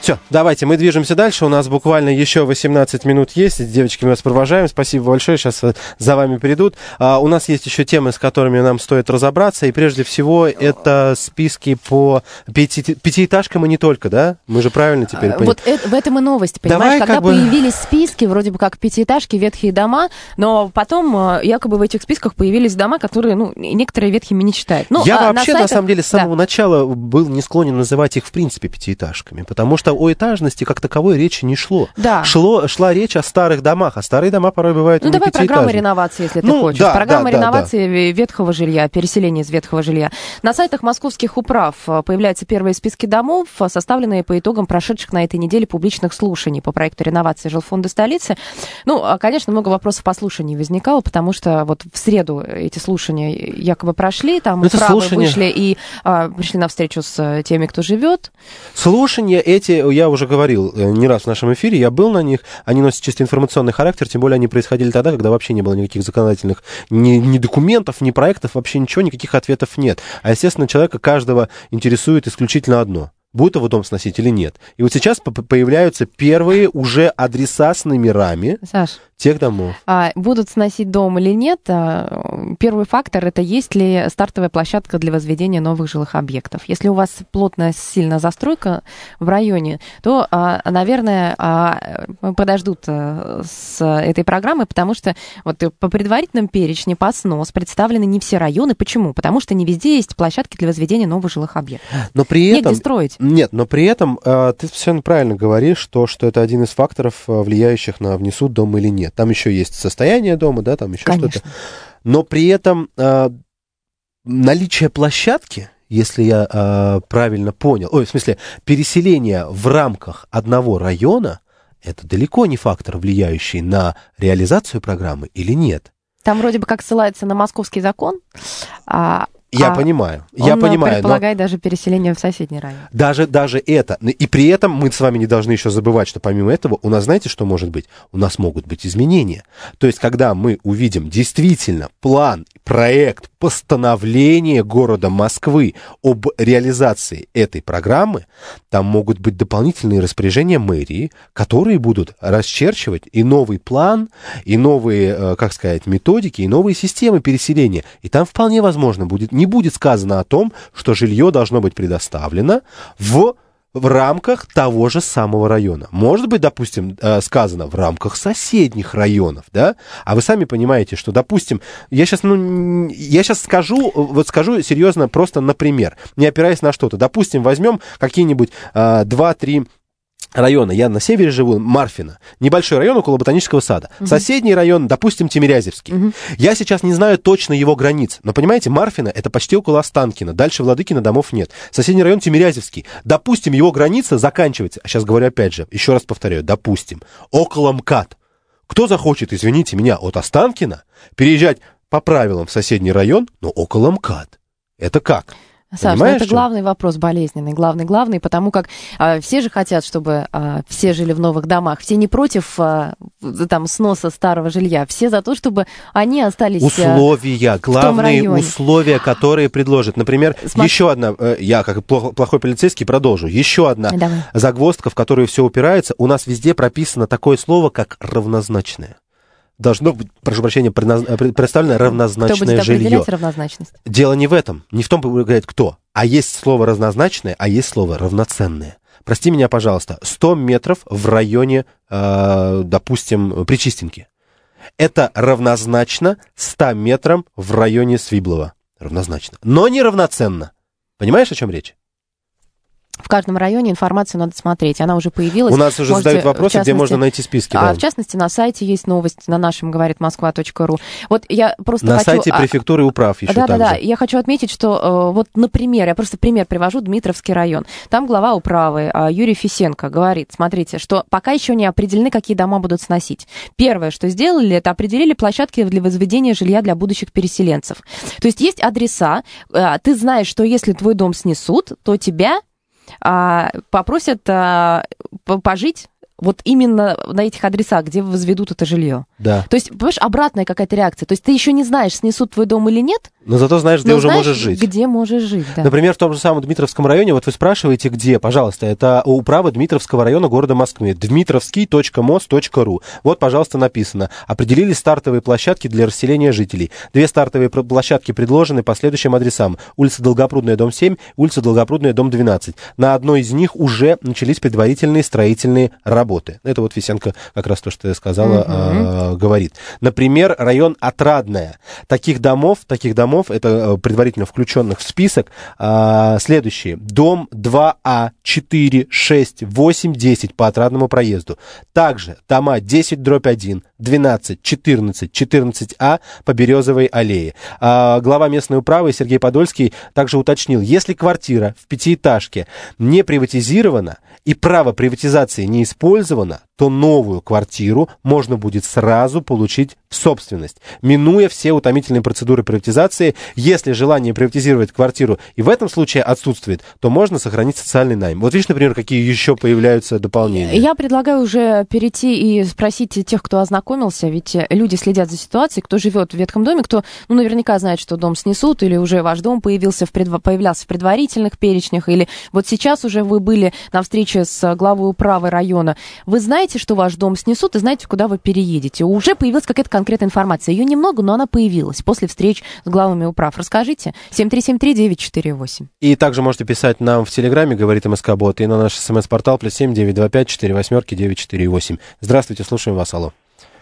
Все, давайте, мы движемся дальше. У нас буквально еще 18 минут есть. Девочки, мы вас провожаем. Спасибо большое. Сейчас за вами придут. У нас есть еще темы, с которыми нам стоит разобраться. И прежде всего, это списки по пятиэтажкам и не только, да? Мы же правильно теперь понимаем. Вот в этом и новость, понимаешь? Когда появились списки, вроде бы как пятиэтажки, ветхие дома, но потом якобы в этих списках появились дома, которые, некоторые ветхими не считают. Я вообще, на самом деле, с самого начала был не склонен называть их, в принципе, пятиэтажками, потому что о этажности как таковой речи не шло. Да. Шла речь о старых домах, а старые дома порой бывают не давай пятиэтажные. Программа реновации, если ты хочешь. Программа реновации ветхого жилья, переселения из ветхого жилья. На сайтах московских управ появляются первые списки домов, составленные по итогам прошедших на этой неделе публичных слушаний по проекту реновации жилфонда столицы. Конечно, много вопросов по слушанию возникало, потому что вот в среду эти слушания якобы прошли, там управы вышли и пришли на встречу с теми, кто живет. Слушания эти, я уже говорил не раз в нашем эфире, я был на них, они носят чисто информационный характер, тем более они происходили тогда, когда вообще не было никаких законодательных ни документов, ни проектов, вообще ничего, никаких ответов нет. А, естественно, человека каждого интересует исключительно одно. Будет его дом сносить или нет. И вот сейчас появляются первые уже адреса с номерами тех домов. Будут сносить дом или нет? Первый фактор – это есть ли стартовая площадка для возведения новых жилых объектов. Если у вас плотная, сильная застройка в районе, то, наверное, подождут с этой программой, потому что вот по предварительным перечню по СНОС представлены не все районы. Почему? Потому что не везде есть площадки для возведения новых жилых объектов. Но при этом... Негде строить. Нет, но при этом ты совершенно правильно говоришь, что это один из факторов, влияющих на внесут дом или нет. Там еще есть состояние дома, да, там еще что-то. Но при этом наличие площадки, если я правильно понял, в смысле, переселение в рамках одного района, это далеко не фактор, влияющий на реализацию программы или нет. Там вроде бы как ссылается на московский закон, Я понимаю. Он предполагает даже переселение в соседний район. Даже это. И при этом мы с вами не должны еще забывать, что помимо этого у нас, знаете, что может быть? У нас могут быть изменения. То есть, когда мы увидим действительно план, проект, постановление города Москвы об реализации этой программы, там могут быть дополнительные распоряжения мэрии, которые будут расчерчивать и новый план, и новые, методики, и новые системы переселения. И там вполне возможно не будет сказано о том, что жилье должно быть предоставлено в рамках того же самого района. Может быть, допустим, сказано в рамках соседних районов, да? А вы сами понимаете, что, допустим, я сейчас скажу серьезно, просто например, не опираясь на что-то. Допустим, возьмем какие-нибудь 2-3 района. Я на севере живу, Марфино. Небольшой район около Ботанического сада. Соседний район, допустим, Тимирязевский. Я сейчас не знаю точно его границ. Но, понимаете, Марфино — это почти около Останкино. Дальше Владыкино домов нет. Соседний район Тимирязевский. Допустим, его граница заканчивается. Сейчас говорю опять же, еще раз повторяю. Допустим, около МКАД. Кто захочет, извините меня, от Останкино переезжать по правилам в соседний район, но около МКАД? Это как? Саш, это главный вопрос, болезненный, главный, потому как все же хотят, чтобы все жили в новых домах, все не против сноса старого жилья, все за то, чтобы они остались главные условия, которые предложат. Например, еще одна, я как плохой полицейский продолжу, еще одна загвоздка, в которую все упирается, у нас везде прописано такое слово, как равнозначное. Должно быть, прошу прощения, представлено равнозначное жилье. Кто будет определять равнозначность? Дело не в этом, не в том, говорит кто. А есть слово равнозначное, а есть слово равноценное. Прости меня, пожалуйста, 100 метров в районе, допустим, Причистенки. Это равнозначно 100 метрам в районе Свиблова. Равнозначно. Но не равноценно. Понимаешь, о чем речь? В каждом районе информацию надо смотреть. Она уже появилась. У нас уже задают вопросы, где можно найти списки. В частности, на сайте есть новость, на нашем говорит Москва.ру. Вот я просто на сайте префектуры и управ еще также. Да. Я хочу отметить, что например, я просто пример привожу, Дмитровский район. Там глава управы Юрий Фисенко говорит, смотрите, что пока еще не определены, какие дома будут сносить. Первое, что сделали, это определили площадки для возведения жилья для будущих переселенцев. То есть адреса. Ты знаешь, что если твой дом снесут, то тебя попросят пожить вот именно на этих адресах, где возведут это жилье. Да. То есть, понимаешь, обратная какая-то реакция. То есть ты еще не знаешь, снесут твой дом или нет. Но зато знаешь, где уже можешь жить. Где можешь жить, да. Например, в том же самом Дмитровском районе, вот вы спрашиваете, где, пожалуйста, это управа Дмитровского района города Москвы, dmitrovский.mos.ru. Вот, пожалуйста, написано. Определили стартовые площадки для расселения жителей. 2 стартовые площадки предложены по следующим адресам. Улица Долгопрудная, дом 7, улица Долгопрудная, дом 12. На одной из них уже начались предварительные строительные работы. Это вот Фисенко как раз то, что я сказала, говорит. Например, район Отрадная. Таких домов, это предварительно включенных в список, следующие. Дом 2А, 4, 6, 8, 10 по Отрадному проезду. Также дома 10/1, 12, 14, 14А по Березовой аллее. Глава местной управы Сергей Подольский также уточнил, если квартира в 5-этажке не приватизирована и право приватизации не использовано, то новую квартиру можно будет сразу получить в собственность, минуя все утомительные процедуры приватизации. Если желание приватизировать квартиру и в этом случае отсутствует, то можно сохранить социальный найм. Вот видишь, например, какие еще появляются дополнения. Я предлагаю уже перейти и спросить тех, кто ознакомился, ведь люди следят за ситуацией, кто живет в ветхом доме, кто наверняка знает, что дом снесут, или уже ваш дом появлялся в предварительных перечнях, или вот сейчас уже вы были на встрече с главой управы района. Вы знаете, что ваш дом снесут, и знаете, куда вы переедете. Уже появилась какая-то конкретная информация. Ее немного, но она появилась после встреч с главами управ. Расскажите. 7373948. И также можете писать нам в Телеграме, говорит МСК-бот, и на наш СМС-портал +7 925 48 948. Здравствуйте, слушаем вас, алло.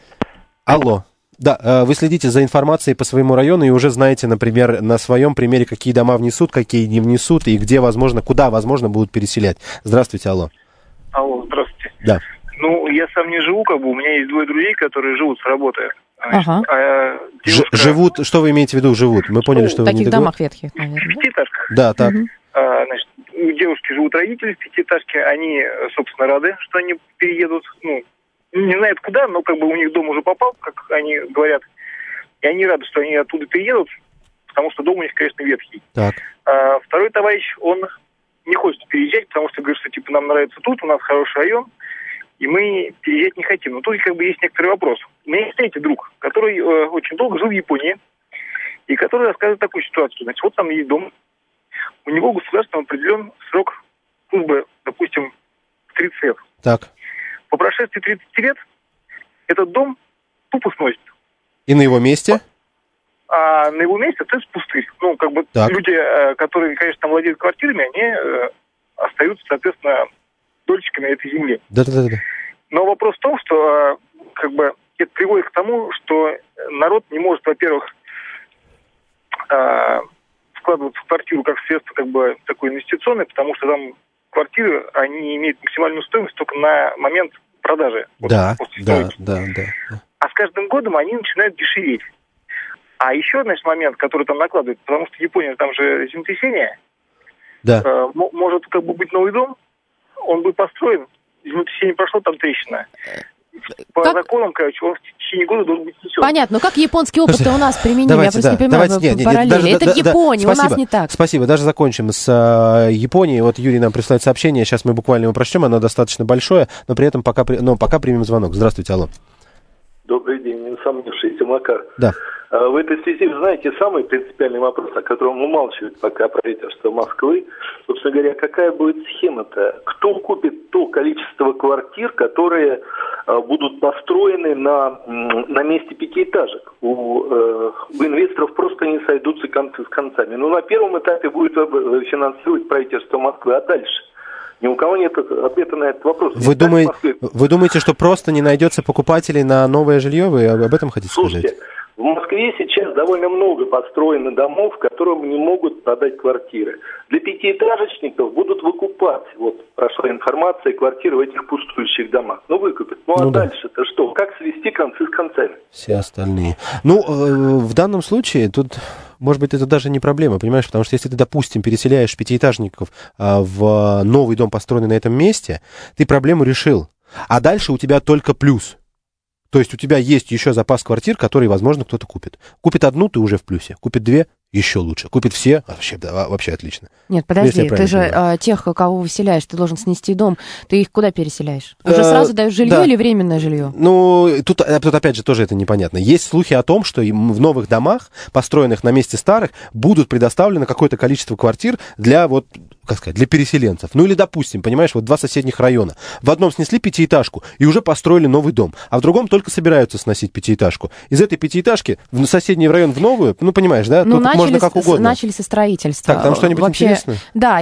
Алло. Да, вы следите за информацией по своему району и уже знаете, например, на своем примере, какие дома внесут, какие не внесут, и где, возможно, куда, возможно, будут переселять. Здравствуйте, алло. Алло, здравствуйте. Да. Ну, я сам не живу, у меня есть 2 друзей, которые живут с работы. Ага. Девушка... Живут, что вы имеете в виду, живут? Мы поняли, что в вы таких домах ветхих, наверное. В 5-этажках. Да, так. Значит, у девушки живут родители в 5-этажке, они, собственно, рады, что они переедут, не знают куда, но у них дом уже попал, как они говорят, и они рады, что они оттуда переедут, потому что дом у них, конечно, ветхий. Так. Второй товарищ, он не хочет переезжать, потому что говорит, что нам нравится тут, у нас хороший район, и мы переезжать не хотим. Но тут есть некоторый вопрос. У меня есть третий друг, который очень долго жил в Японии, и который рассказывает такую ситуацию. Значит, вот там есть дом, у него государством определен срок службы, допустим, 30 лет. Так. По прошествии 30 лет этот дом тупо сносит. И на его месте? А на его месте остается пустырь. Так. Люди, которые, конечно, там владеют квартирами, они остаются, соответственно, дольщиками этой земли. Да. Но вопрос в том, что это приводит к тому, что народ не может, во-первых, вкладываться в квартиру как средство такое инвестиционное, потому что там квартиры, они имеют максимальную стоимость только на момент продажи. Да. А с каждым годом они начинают дешеветь. А еще, момент, который там накладывают, потому что Япония, там же землетрясение, да. Может быть новый дом, он будет построен, землетрясение прошло, там трещина. По законам, он в течение года должен быть снесен. Понятно, но как японский опыт-то у нас применим? Я просто не понимаю параллели. Это в Японии, у нас не так. Спасибо, даже закончим с Японией. Вот Юрий нам присылает сообщение, сейчас мы буквально его прочтем, оно достаточно большое, но при этом пока примем звонок. Здравствуйте, алло. Добрый день, не усомнившийся Макар. Да. В этой связи, вы знаете, самый принципиальный вопрос, о котором умалчивает пока правительство Москвы, собственно говоря, какая будет схема-то? Кто купит то количество квартир, которые будут построены на месте 5-этажек? У инвесторов просто не сойдутся концы с концами. На первом этапе будет финансировать правительство Москвы, а дальше? Ни у кого нет ответа на этот вопрос. Вы думаете, что просто не найдется покупателей на новое жилье? Вы об этом хотите сказать? Слушайте, в Москве сейчас довольно много построено домов, которым не могут продать квартиры. Для 5-этажечников будут выкупать, прошла информация, квартиры в этих пустующих домах. Выкупят. Дальше-то что? Как свести концы с концами? Все остальные. В данном случае тут, может быть, это даже не проблема, понимаешь? Потому что если ты, допустим, переселяешь 5-этажников в новый дом, построенный на этом месте, ты проблему решил. А дальше у тебя только плюс. То есть у тебя есть еще запас квартир, которые, возможно, кто-то купит. Купит одну, ты уже в плюсе. Купит 2, еще лучше. Купит все, вообще отлично. Нет, подожди, ты же тех, кого выселяешь, ты должен снести дом, ты их куда переселяешь? Уже сразу даешь жилье или временное жилье? Ну, тут опять же тоже это непонятно. Есть слухи о том, что в новых домах, построенных на месте старых, будут предоставлено какое-то количество квартир для для переселенцев. Ну или, допустим, понимаешь, вот 2 соседних района. В одном снесли 5-этажку и уже построили новый дом, а в другом только собираются сносить 5-этажку. Из этой 5-этажки в соседний район в новую, понимаешь, да? Тут можно как угодно. Начали со строительства. Так, там что-нибудь интересное? Да,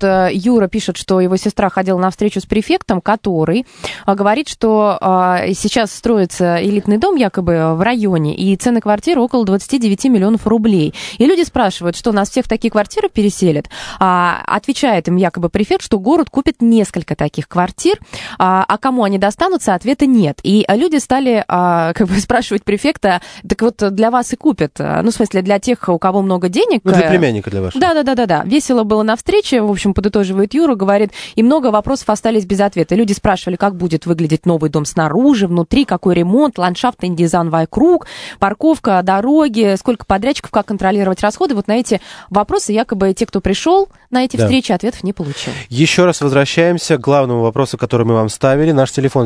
Юра пишет, что его сестра ходила на встречу с префектом, который говорит, что сейчас строится элитный дом якобы в районе, и цены квартиры около 29 миллионов рублей. И люди спрашивают, что нас всех в такие квартиры переселят. Отвечает им якобы префект, что город купит несколько таких квартир, а кому они достанутся, ответа нет. И люди стали спрашивать префекта, так вот для вас и купят. Ну, в смысле, для тех, у кого много денег. Ну, для племянника, для вашего. Да. Весело было на встрече, в общем, подытоживает Юра, говорит, и много вопросов остались без ответа. Люди спрашивали, как будет выглядеть новый дом снаружи, внутри, какой ремонт, ландшафтный дизайн вокруг, парковка, дороги, сколько подрядчиков, как контролировать расходы. Вот на эти вопросы якобы те, кто пришел на эти встречи, ответов не получил. Еще раз возвращаемся к главному вопросу, который мы вам ставили. Наш телефон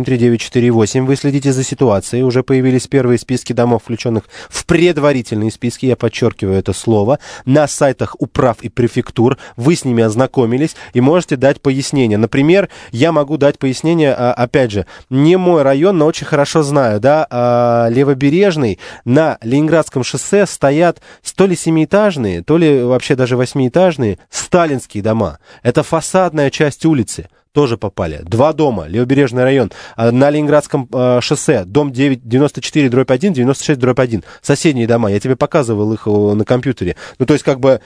7373948. Вы следите за ситуацией. Уже появились первые списки домов, включенных в предварительные списки. Я подчеркиваю это слово. На сайтах управ и префектур. Вы с ними ознакомились и можете дать пояснение. Например, я могу дать пояснение, опять же, не мой район, но очень хорошо знаю, да, Левобережный, на Ленинградском шоссе стоят то ли 7-этажные, то ли вообще даже 8-этажные сталинские дома. Это фасадная часть улицы. Тоже попали. 2 дома, Левобережный район. На Ленинградском шоссе, дом 94/1, 96/1. Соседние дома. Я тебе показывал их на компьютере. Ну, то есть,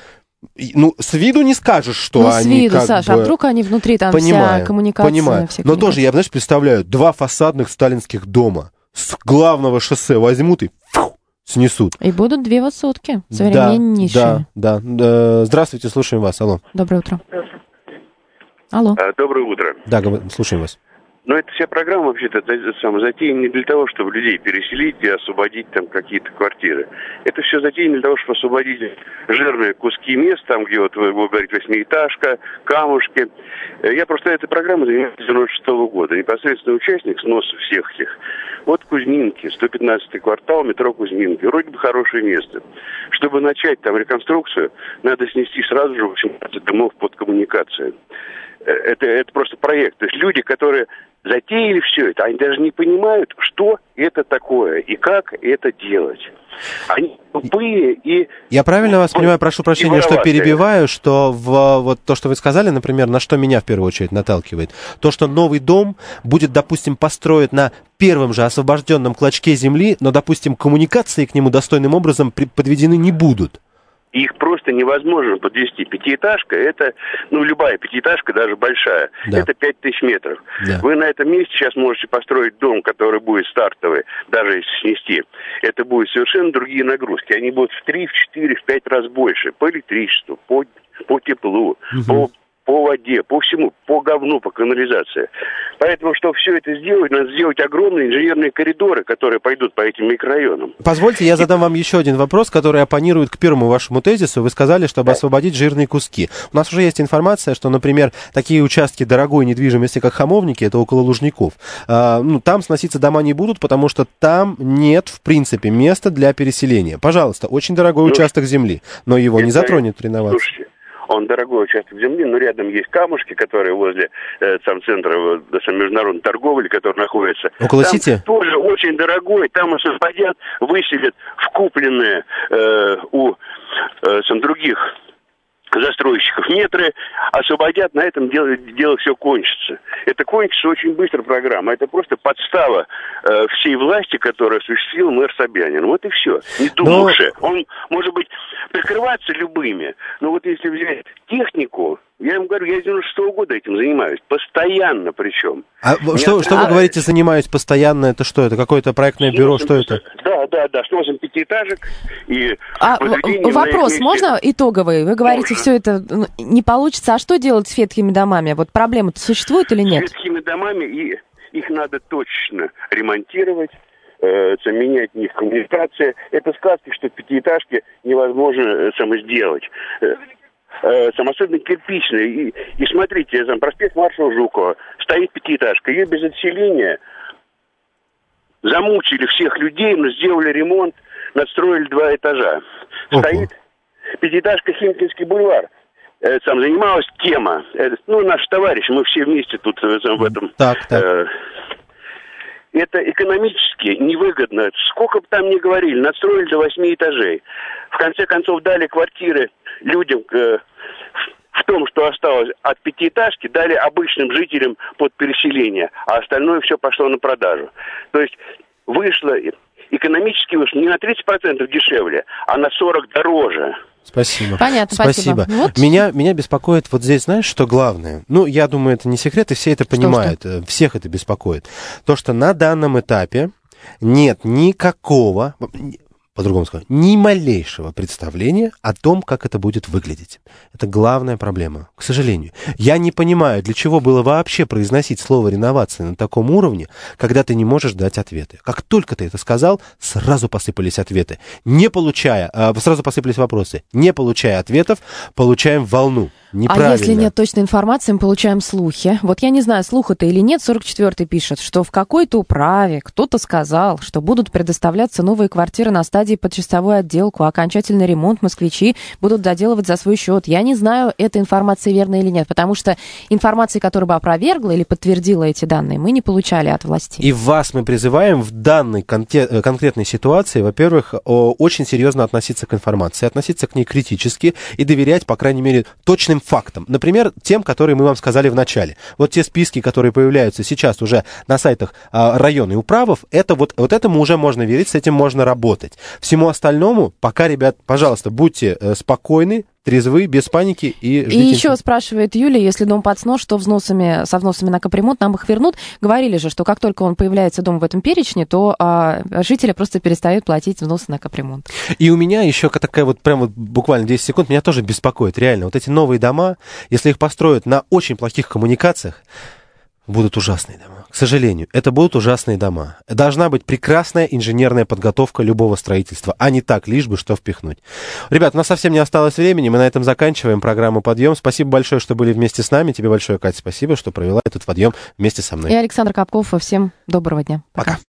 с виду не скажешь, что они с виду, Саша, а вдруг они внутри, там вся коммуникация. Понимаю. Но тоже, я, представляю, 2 фасадных сталинских дома с главного шоссе возьмут и снесут. И будут 2 высотки, современнейшие. Да. Здравствуйте, слушаем вас. Алло. Доброе утро. Алло. Доброе утро. Да, слушаем вас. Но эта вся программа вообще-то затеяна не для того, чтобы людей переселить и освободить там какие-то квартиры. Это все затеяно для того, чтобы освободить жирные куски мест, там, где вы говорите, 8-этажка, камушки. Я просто этой программой занимаюсь с 96-го года. Непосредственный участник сноса всех этих. Вот Кузьминки, 115-й квартал, метро Кузьминки. Вроде бы хорошее место. Чтобы начать там реконструкцию, надо снести сразу же 18 домов под коммуникацию. Это просто проект. То есть люди, которые затеяли все это, они даже не понимают, что это такое и как это делать. Они тупые и... Я правильно вас понимаю, прошу прощения, что перебиваю, что вот то, что вы сказали, например, на что меня в первую очередь наталкивает, то, что новый дом будет, допустим, построен на первом же освобожденном клочке земли, но, допустим, коммуникации к нему достойным образом подведены не будут. Их просто невозможно подвести. 5-этажка, это, любая 5-этажка, даже большая, это 5000 метров. Да. Вы на этом месте сейчас можете построить дом, который будет стартовый, даже если снести. Это будут совершенно другие нагрузки. Они будут в 3, в 4, в 5 раз больше. По электричеству, по теплу, по воде, по всему, по говну, по канализации. Поэтому, чтобы все это сделать, надо сделать огромные инженерные коридоры, которые пойдут по этим микрорайонам. Позвольте, я задам вам еще один вопрос, который оппонирует к первому вашему тезису. Вы сказали, чтобы освободить жирные куски. У нас уже есть информация, что, например, такие участки дорогой недвижимости, как Хамовники, это около Лужников, там сноситься дома не будут, потому что там нет, в принципе, места для переселения. Пожалуйста, очень дорогой участок земли, но его не затронет реновация. Слушайте. Он дорогой участок земли, но рядом есть камушки, которые возле центра международной торговли, который находится. Около Сити? Тоже очень дорогой. Там освободят, выселят в купленные у других застройщиков метры, освободят, на этом дело все кончится. Это кончится очень быстро программа. Это просто подстава всей власти, которую осуществил мэр Собянин. Вот и все. Не думавши. Он, может быть, прикрываться любыми, но вот если взять технику, я им говорю, я с 96-го года этим занимаюсь. Постоянно причем. Что вы говорите, занимаюсь постоянно? Это что? Это какое-то проектное бюро? Что это? Да, сносом 5-этажек. И вопрос можно итоговый? Вы говорите, все это не получится. А что делать с ветхими домами? Вот проблема-то существует или нет? С ветхими домами их надо точно ремонтировать. менять в них коммуникация. Это сказки, что в пятиэтажке невозможно сделать. Особенно кирпичные. И смотрите, проспект маршала Жукова, стоит пятиэтажка, ее без отселения замучили всех людей, но сделали ремонт, надстроили 2 этажа. Стоит пятиэтажка Химкинский бульвар. Занималась тема. Наш товарищ, мы все вместе тут в этом... Так. Это экономически невыгодно. Сколько бы там ни говорили, надстроили до 8 этажей. В конце концов, дали квартиры людям в том, что осталось от пятиэтажки, дали обычным жителям под переселение, а остальное все пошло на продажу. То есть вышло, экономически вышло не на 30% дешевле, а на 40% дороже. Спасибо. Понятно, спасибо. Вот. Меня беспокоит вот здесь, знаешь, что главное? Я думаю, это не секрет, и все это понимают. Что? Всех это беспокоит. То, что на данном этапе нет никакого, по-другому сказать, ни малейшего представления о том, как это будет выглядеть. Это главная проблема, к сожалению. Я не понимаю, для чего было вообще произносить слово «реновация» на таком уровне, когда ты не можешь дать ответы. Как только ты это сказал, сразу посыпались ответы. Сразу посыпались вопросы. Не получая ответов, получаем волну. А если нет точной информации, мы получаем слухи. Вот я не знаю, слух это или нет, 44-й пишет, что в какой-то управе кто-то сказал, что будут предоставляться новые квартиры на стадии под чистовую отделку, а окончательный ремонт москвичи будут доделывать за свой счет. Я не знаю, эта информация верна или нет, потому что информации, которая бы опровергла или подтвердила эти данные, мы не получали от властей. И вас мы призываем в данной конкретной ситуации, во-первых, очень серьезно относиться к информации, относиться к ней критически и доверять, по крайней мере, точным фактам. Например, тем, которые мы вам сказали в начале. Вот те списки, которые появляются сейчас уже на сайтах района и управов, это вот этому уже можно верить, с этим можно работать. Всему остальному, пока, ребят, пожалуйста, будьте спокойны, трезвы, без паники и ждите. И еще спрашивает Юлия, если дом под снос, что со взносами на капремонт, нам их вернут? Говорили же, что как только он появляется, дом в этом перечне, то жители просто перестают платить взносы на капремонт. И у меня еще такая буквально 10 секунд, меня тоже беспокоит, реально. Вот эти новые дома, если их построят на очень плохих коммуникациях, будут ужасные дома. К сожалению, это будут ужасные дома. Должна быть прекрасная инженерная подготовка любого строительства, а не так, лишь бы что впихнуть. Ребят, у нас совсем не осталось времени, мы на этом заканчиваем программу «Подъем». Спасибо большое, что были вместе с нами. Тебе большое, Катя, спасибо, что провела этот подъем вместе со мной. И Александр Капков. Всем доброго дня. Пока.